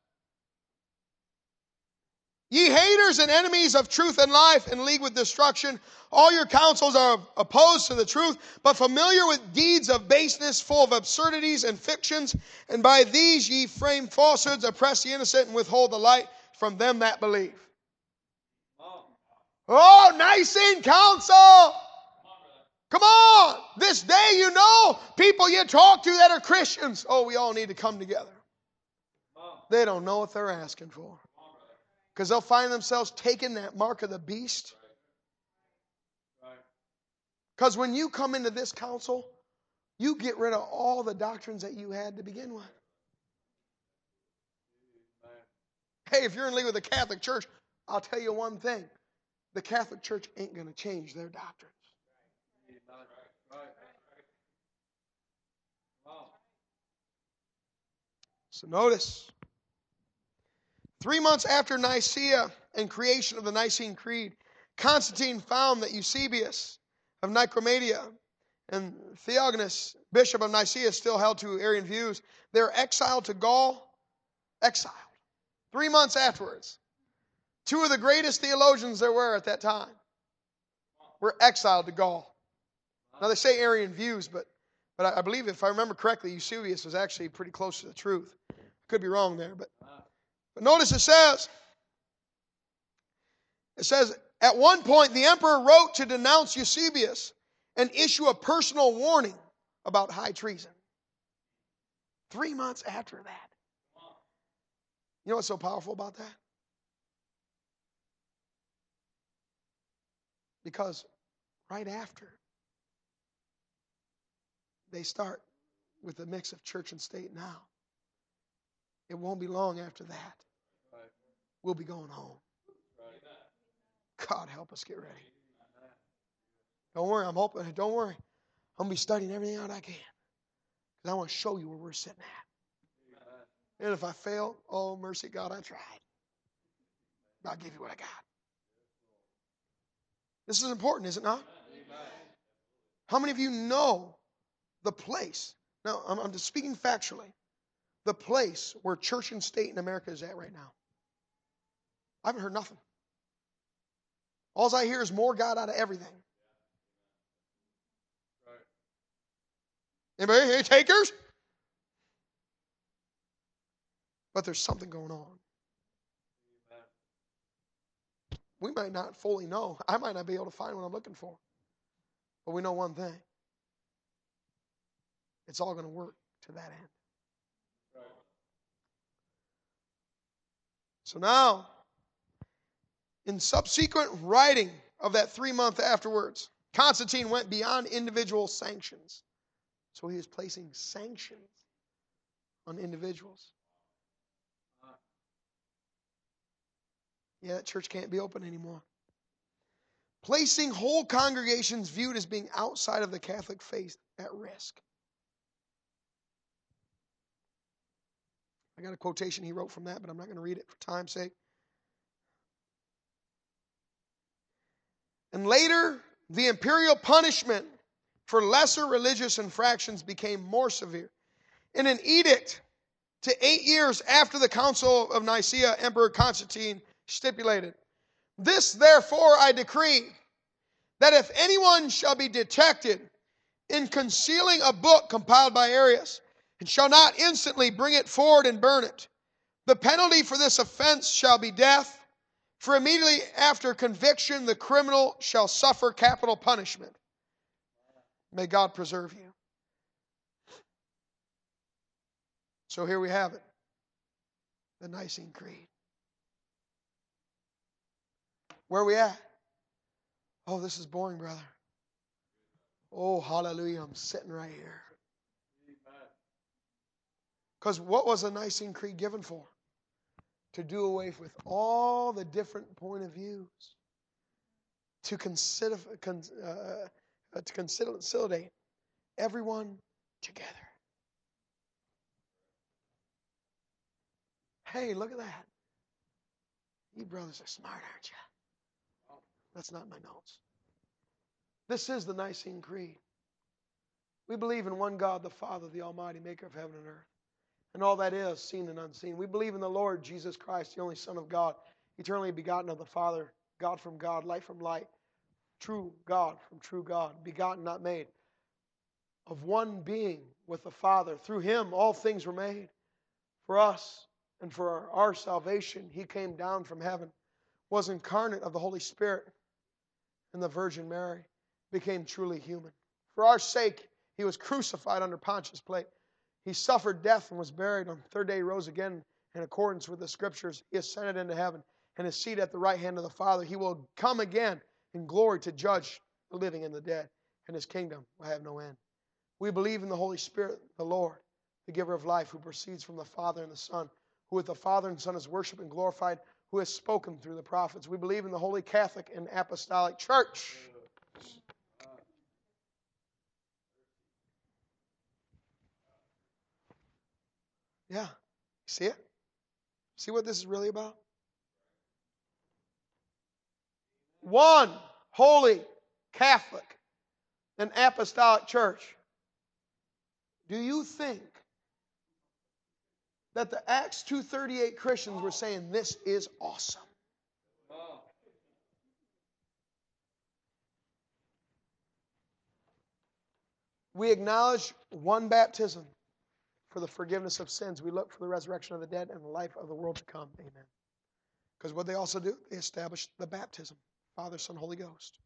ye haters and enemies of truth and life, in league with destruction, all your counsels are opposed to the truth, but familiar with deeds of baseness, full of absurdities and fictions, and by these ye frame falsehoods, oppress the innocent, and withhold the light from them that believe. Oh, Nicene Council! Come on! This day you know people you talk to that are Christians. Oh, we all need to come together. They don't know what they're asking for. Because they'll find themselves taking that mark of the beast. Because when you come into this council, you get rid of all the doctrines that you had to begin with. Hey, if you're in league with the Catholic Church, I'll tell you one thing. The Catholic Church ain't going to change their doctrines. So notice, 3 months after Nicaea and creation of the Nicene Creed, Constantine found that Eusebius of Nicomedia and Theognis, bishop of Nicaea, still held to Arian views. They were exiled to Gaul. Exiled. 3 months afterwards. 2 of the greatest theologians there were at that time were exiled to Gaul. Now they say Arian views, but I believe, if I remember correctly, Eusebius was actually pretty close to the truth. Could be wrong there, but But notice it says, at one point the emperor wrote to denounce Eusebius and issue a personal warning about high treason. 3 months after that. You know what's so powerful about that? Because right after, they start with a mix of church and state now. It won't be long after that. We'll be going home. God help us get ready. Don't worry, I'm hoping. Don't worry. I'm going to be studying everything out I can. Because I want to show you where we're sitting at. And if I fail, oh, mercy, God, I tried. But I'll give you what I got. This is important, is it not? How many of you know the place? Now, I'm just speaking factually. The place where church and state in America is at right now. I haven't heard nothing. All I hear is more God out of everything. Anybody? Any takers? But there's something going on. We might not fully know. I might not be able to find what I'm looking for. But we know one thing. It's all going to work to that end. So now, in subsequent writing of that 3 months afterwards, Constantine went beyond individual sanctions. So he was placing sanctions on individuals. Yeah, that church can't be open anymore. Placing whole congregations viewed as being outside of the Catholic faith at risk. I got a quotation he wrote from that, but I'm not going to read it for time's sake. And later, the imperial punishment for lesser religious infractions became more severe. In an edict to 8 years after the Council of Nicaea, Emperor Constantine stipulated, "This therefore I decree, that if anyone shall be detected in concealing a book compiled by Arius, and shall not instantly bring it forward and burn it, the penalty for this offense shall be death. For immediately after conviction, the criminal shall suffer capital punishment. May God preserve you." So here we have it. The Nicene Creed. Where are we at? Oh, this is boring, brother. Oh, hallelujah. I'm sitting right here. Because what was the Nicene Creed given for? To do away with all the different point of views. To consolidate everyone together. Hey, look at that. You brothers are smart, aren't you? That's not my notes. This is the Nicene Creed. We believe in one God, the Father, the Almighty, maker of heaven and earth, and all that is, seen and unseen. We believe in the Lord Jesus Christ, the only Son of God, eternally begotten of the Father, God from God, light from light, true God from true God, begotten, not made, of one being with the Father. Through Him all things were made. For us and for our salvation, He came down from heaven, was incarnate of the Holy Spirit and the Virgin Mary, became truly human. For our sake, He was crucified under Pontius Pilate. He suffered death and was buried. On the third day He rose again in accordance with the Scriptures. He ascended into heaven and is seated at the right hand of the Father. He will come again in glory to judge the living and the dead, and His kingdom will have no end. We believe in the Holy Spirit, the Lord, the giver of life, who proceeds from the Father and the Son, who with the Father and Son is worshipped and glorified, who has spoken through the prophets. We believe in the Holy Catholic and Apostolic Church. Yeah. See it? See what this is really about? One holy Catholic and Apostolic Church. Do you think that the Acts 2:38 Christians were saying, this is awesome? We acknowledge one baptism, for the forgiveness of sins. We look for the resurrection of the dead and the life of the world to come. Amen. Because what they also do, they establish the baptism. Father, Son, Holy Ghost.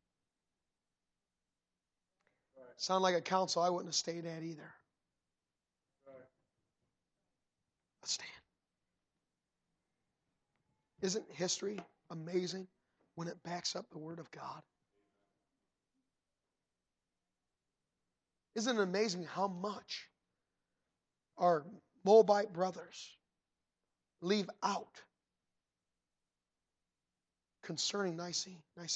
Sound like a council I wouldn't have stayed at either. Let's stand. Isn't history amazing when it backs up the Word of God? Isn't it amazing how much our Moabite brothers leave out concerning Nicaea?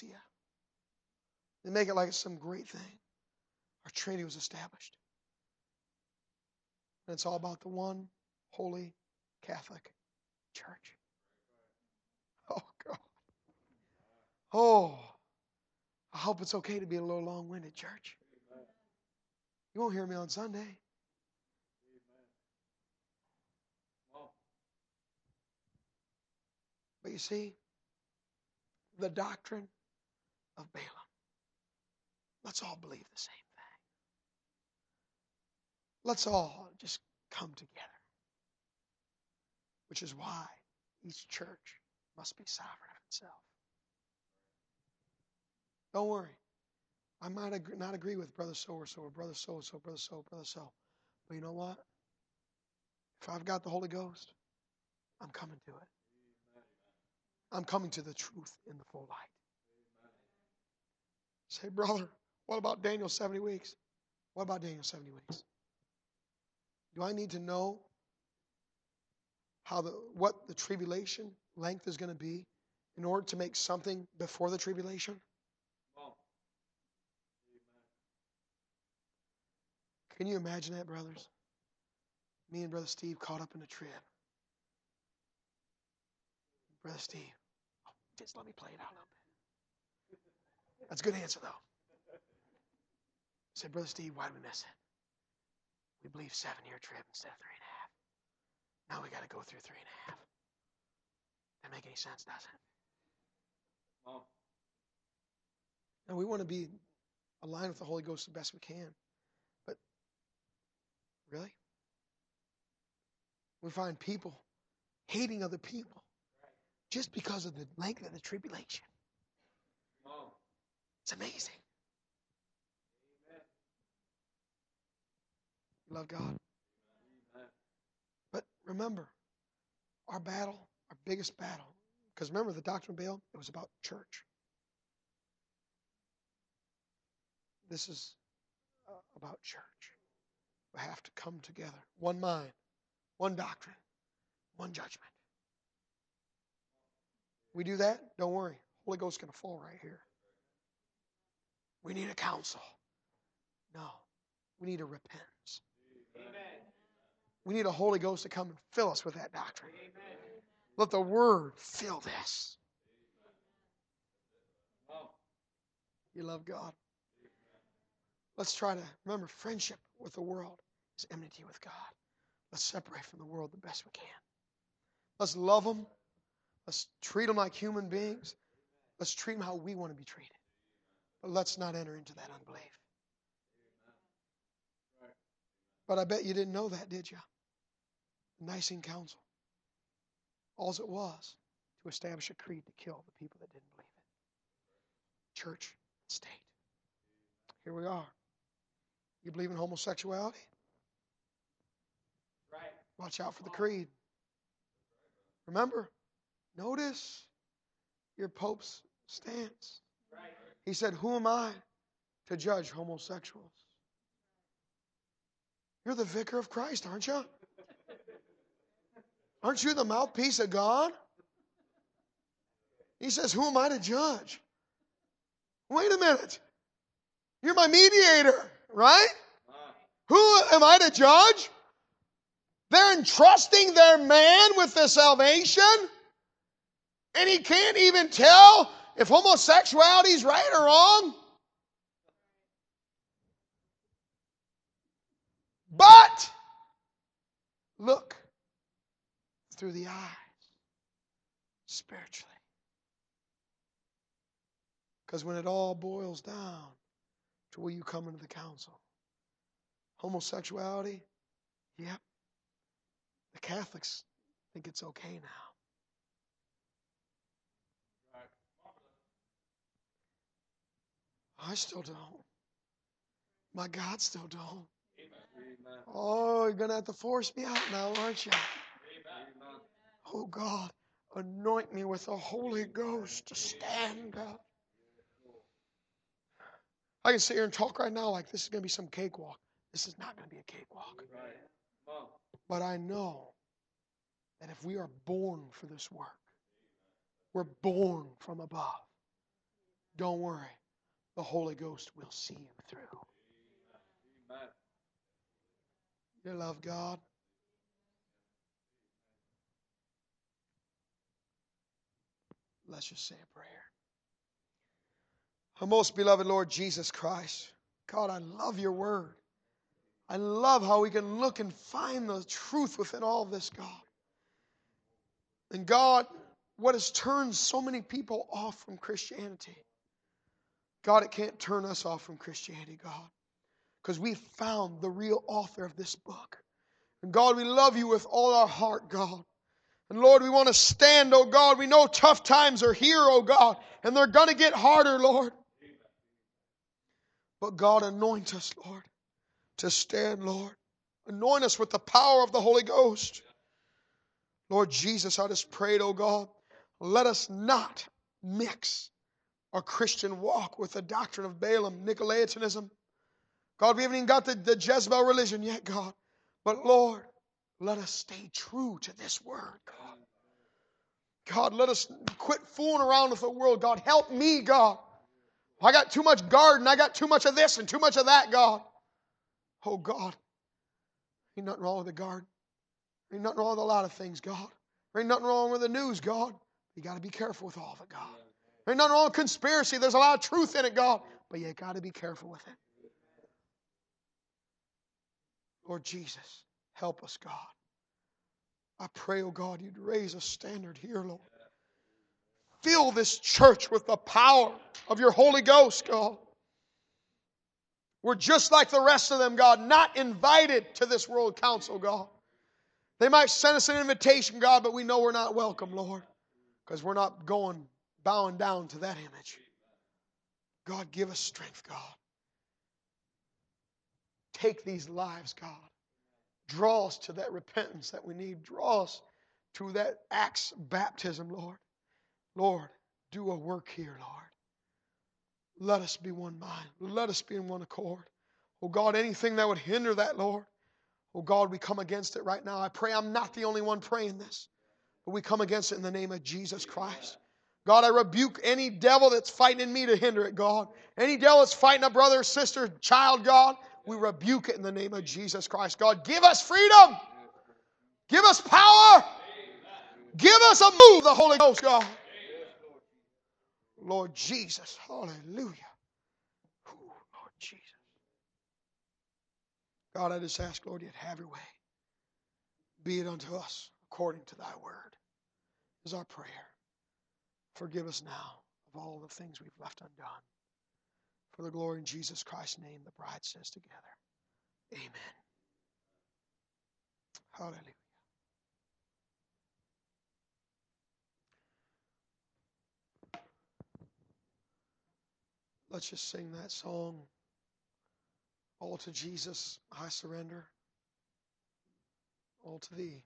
They make it like it's some great thing. Our Trinity was established. And it's all about the one holy Catholic Church. Oh, God. Oh, I hope it's okay to be a little long-winded, church. You won't hear me on Sunday. But you see, the doctrine of Balaam. Let's all believe the same thing. Let's all just come together. Which is why each church must be sovereign of itself. Don't worry. I might not agree with brother so-or-so, or brother so-and-so, brother so, brother so. But you know what? If I've got the Holy Ghost, I'm coming to it. I'm coming to the truth in the full light. Say, brother, what about Daniel 70 weeks? What about Daniel 70 weeks? Do I need to know what the tribulation length is going to be in order to make something before the tribulation? Can you imagine that, brothers? Me and Brother Steve caught up in the trib. Brother Steve, just let me play it out a little bit. That's a good answer, though. I said, Brother Steve, why did we miss it? We believe 7-year trib instead of 3.5. Now we got to go through 3.5. Doesn't make any sense, does it? Now we want to be aligned with the Holy Ghost the best we can. But really? We find people hating other people just because of the length of the tribulation. It's amazing. You love God? But remember, our battle, our biggest battle, because remember the doctrine of Balaam, it was about church. This is about church. We have to come together. One mind, one doctrine, one judgment. We do that, don't worry. Holy Ghost is going to fall right here. We need a council. No. We need a repentance. Amen. We need a Holy Ghost to come and fill us with that doctrine. Amen. Let the Word fill this. You love God. Let's try to remember friendship with the world is enmity with God. Let's separate from the world the best we can. Let's love them. Let's treat them like human beings. Let's treat them how we want to be treated. But let's not enter into that unbelief. But I bet you didn't know that, did you? The Nicene Council. All it was to establish a creed to kill the people that didn't believe it. Church, state. Here we are. You believe in homosexuality? Right. Watch out for the creed. Remember, notice your Pope's stance. Right. He said, who am I to judge homosexuals? You're the vicar of Christ, aren't you? Aren't you the mouthpiece of God? He says, who am I to judge? Wait a minute. You're my mediator, right? Who am I to judge? They're entrusting their man with the salvation, and he can't even tell if homosexuality is right or wrong. But look through the eyes spiritually. Because when it all boils down to will you come into the council? Homosexuality, yep, The Catholics think it's okay now. I still don't. My God still don't. Oh, you're going to have to force me out now, aren't you? Oh, God, anoint me with the Holy Ghost to stand, God. I can sit here and talk right now like this is going to be some cakewalk. This is not going to be a cakewalk. But I know that if we are born for this work, we're born from above. Don't worry. The Holy Ghost will see you through. You love God? Let's just say a prayer. Our most beloved Lord Jesus Christ, God, I love your word. I love how we can look and find the truth within all of this, God. And God, what has turned so many people off from Christianity, God, it can't turn us off from Christianity, God, because we found the real author of this book. And God, we love you with all our heart, God. And Lord, we want to stand, oh God. We know tough times are here, oh God, and they're going to get harder, Lord. But God, anoint us, Lord, to stand, Lord. Anoint us with the power of the Holy Ghost. Lord Jesus, I just prayed, oh God, let us not mix our Christian walk with the doctrine of Balaam, Nicolaitanism. God, we haven't even got the Jezebel religion yet, God. But Lord, let us stay true to this word, God. God, let us quit fooling around with the world. God, help me, God. I got too much garden. I got too much of this and too much of that, God. Oh, God. Ain't nothing wrong with the garden. Ain't nothing wrong with a lot of things, God. Ain't nothing wrong with the news, God. You got to be careful with all of it, God. Ain't nothing wrong with conspiracy. There's a lot of truth in it, God. But you got to be careful with it. Lord Jesus, help us, God. I pray, oh God, you'd raise a standard here, Lord. Fill this church with the power of your Holy Ghost, God. We're just like the rest of them, God, not invited to this World Council, God. They might send us an invitation, God, but we know we're not welcome, Lord, because we're not bowing down to that image. God, give us strength, God. Take these lives, God. Draw us to that repentance that we need. Draw us to that Acts baptism, Lord. Lord, do a work here, Lord. Let us be one mind. Let us be in one accord. Oh God, anything that would hinder that, Lord. Oh God, we come against it right now. I pray I'm not the only one praying this. But we come against it in the name of Jesus Christ. God, I rebuke any devil that's fighting in me to hinder it, God. Any devil that's fighting a brother, sister, child, God, we rebuke it in the name of Jesus Christ. God, give us freedom. Give us power. Give us a move, the Holy Ghost, God. Lord Jesus, hallelujah. Lord Jesus. God, I just ask, Lord, you'd have your way. Be it unto us according to thy word, is our prayer. Forgive us now of all the things we've left undone. For the glory in Jesus Christ's name, the bride says together, amen. Hallelujah. Let's just sing that song. All to Jesus, I surrender. All to thee,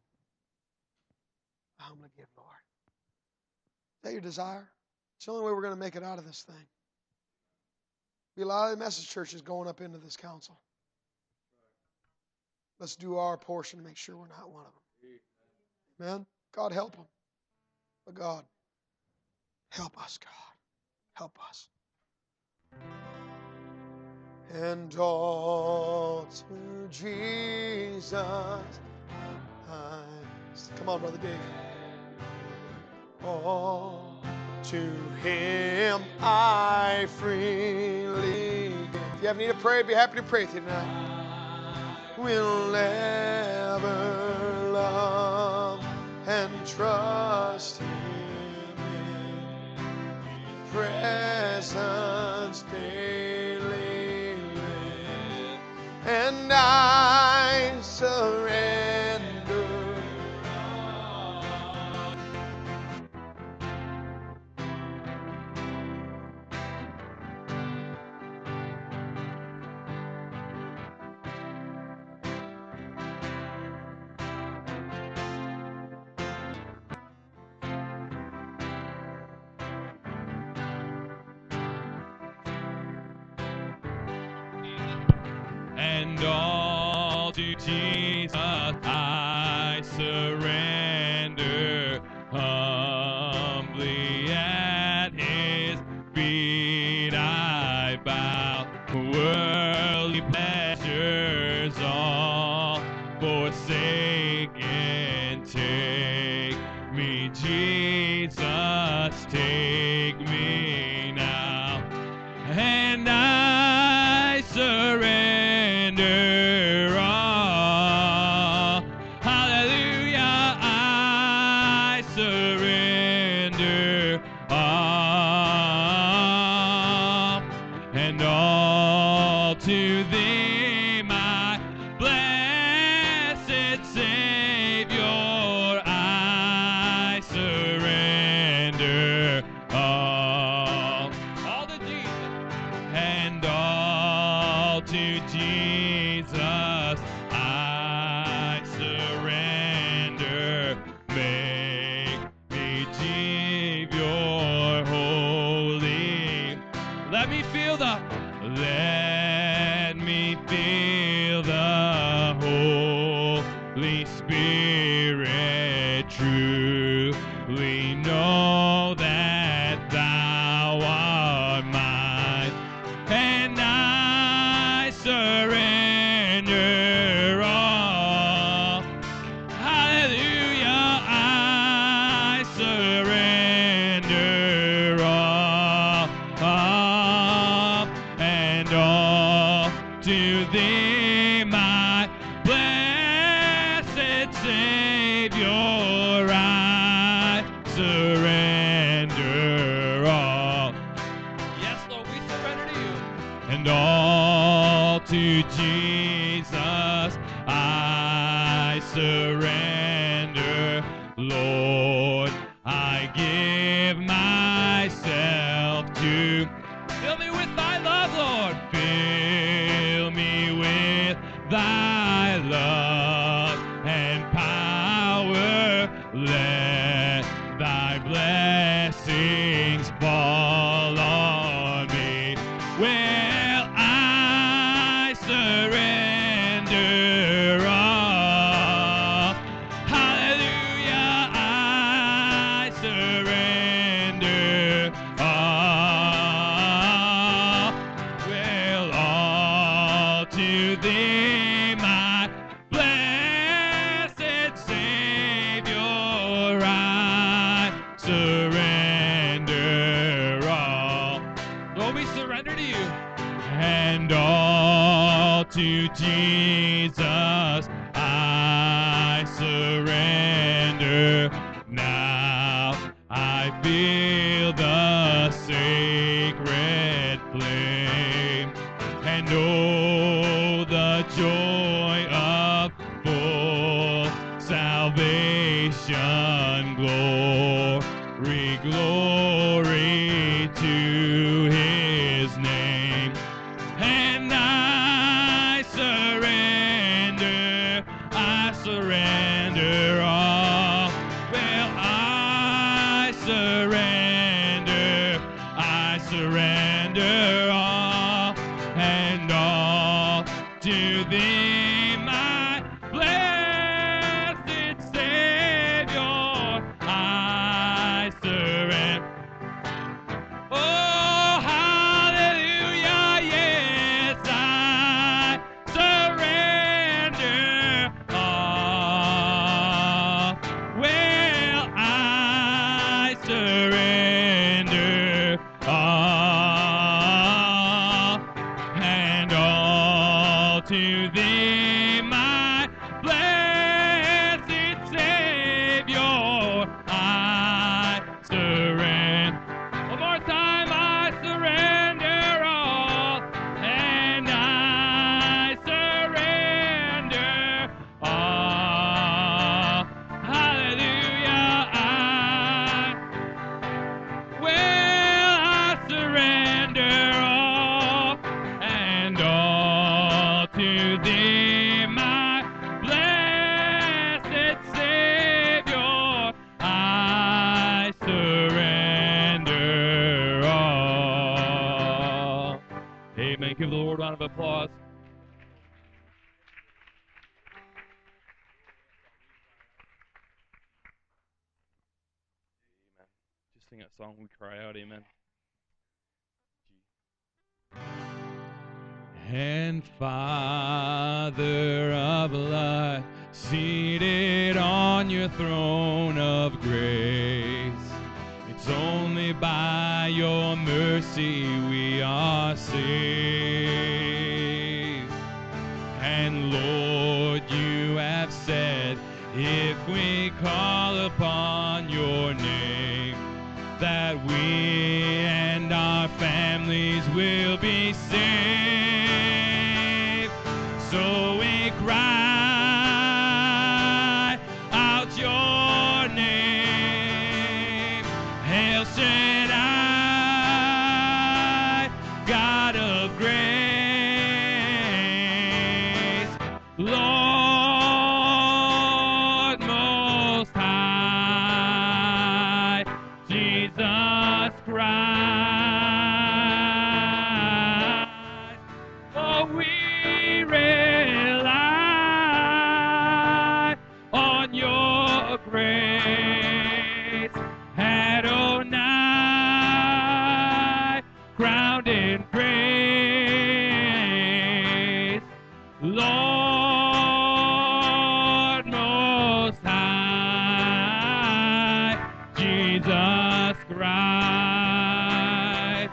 I humbly give, Lord. Is that your desire? It's the only way we're going to make it out of this thing. Be a lot of message churches going up into this council. Let's do our portion to make sure we're not one of them. Amen? God help them. But God, help us, God. Help us. And all to Jesus I... Come on, Brother Dave. All to Him I freely give. If you have need to pray, I'd be happy to pray with you tonight. We'll never love and trust Him in presence daily live. And I surrender and all to Jesus I surrender. Humbly at his feet I bow. Worldly pleasures all forsaken, take me, Jesus, take me now. And I surrender all. Hallelujah, I surrender all. And all to thee, my blessed Savior, I surrender all. All to Jesus. And all to Jesus I surrender. Make me, Savior, holy. Let me feel the Holy Spirit. Truly know that thou art mine, and I surrender all. Hallelujah, I surrender all, and all to thee, my blessed Savior, I surrender all. Yes, Lord, we surrender to you. And all to Jesus I surrender. Lord, I give myself to. Fill me with thy love, Lord. Fill me with thy love and power. Let thy blessings fall on me. Well, I surrender all. Hallelujah, I surrender all. Well, all to thee, my blessed Savior, I surrender all. Lord, we surrender to you. And all to Jesus I surrender. Now I feel the sacred flame, and oh, the joy of full salvation. Glory, glory to his name. And I surrender all. Well, I surrender all, and all to thee, my blessed Savior, I surrender. Oh, hallelujah, yes, I surrender all. Well, I surrender all, and all to thee, my blessed Savior, I surrender. One more time, I surrender all, and I surrender all. Hallelujah, I surrender all, and all to thee, my blessed Savior, I surrender all. Amen. Give the Lord a round of applause. sing that song, we cry out, amen. And Father of light, seated on your throne of grace, it's only by your mercy we are saved. And Lord, you have said, if we call upon your name, that we and our families will be saved. So we cry out your name, Hail Shaddai, God of grace, Lord Most High, Jesus Christ. For we rely on your grace, Adonai, crowned in grace, Lord Most High, Jesus Christ.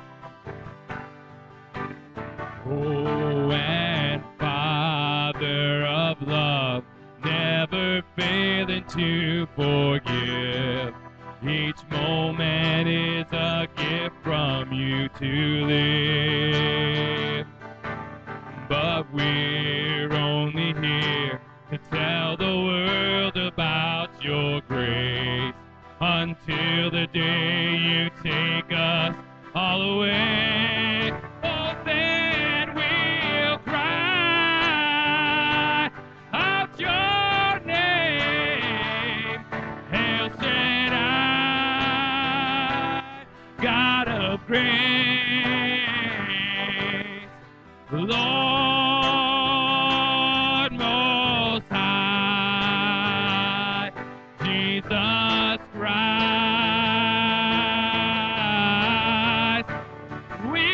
Oh, and Father of love, never failing to forgive. Each moment is a gift from you to live. But we're only here to tell the world about your grace, until the day you take us all away. Oh, then we'll cry out your name, Hail Shaddai, God of grace, Lord Most High, Jesus Christ. We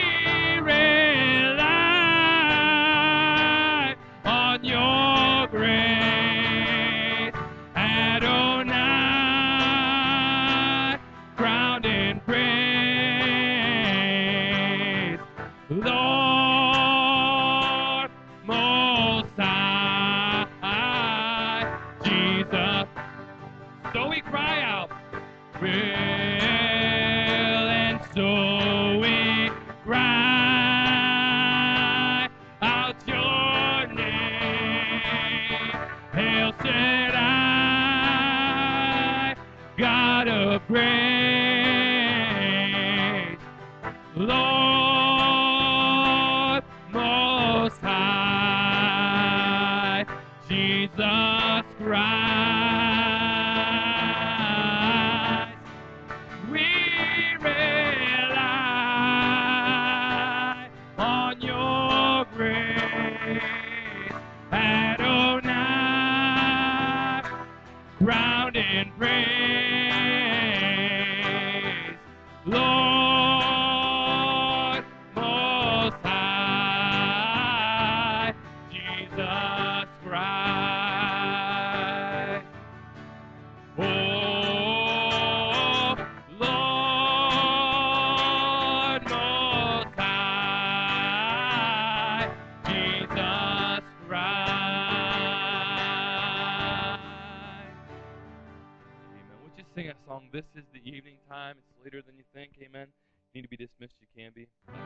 rely on your grace, Adonai, crowned in praise, Lord Most High, Jesus. So we cry out, and so we cry out your name, Hail Shaddai, God of grace, Lord Most High, Jesus Christ. We rely on your grace, Adonai, crowned in praise, Lord Most High, Jesus Christ. Oh, Lord Most High, Jesus Christ. Amen. Would you sing that song? This is the evening time. It's later than you think. Amen. You need to be dismissed. You can be.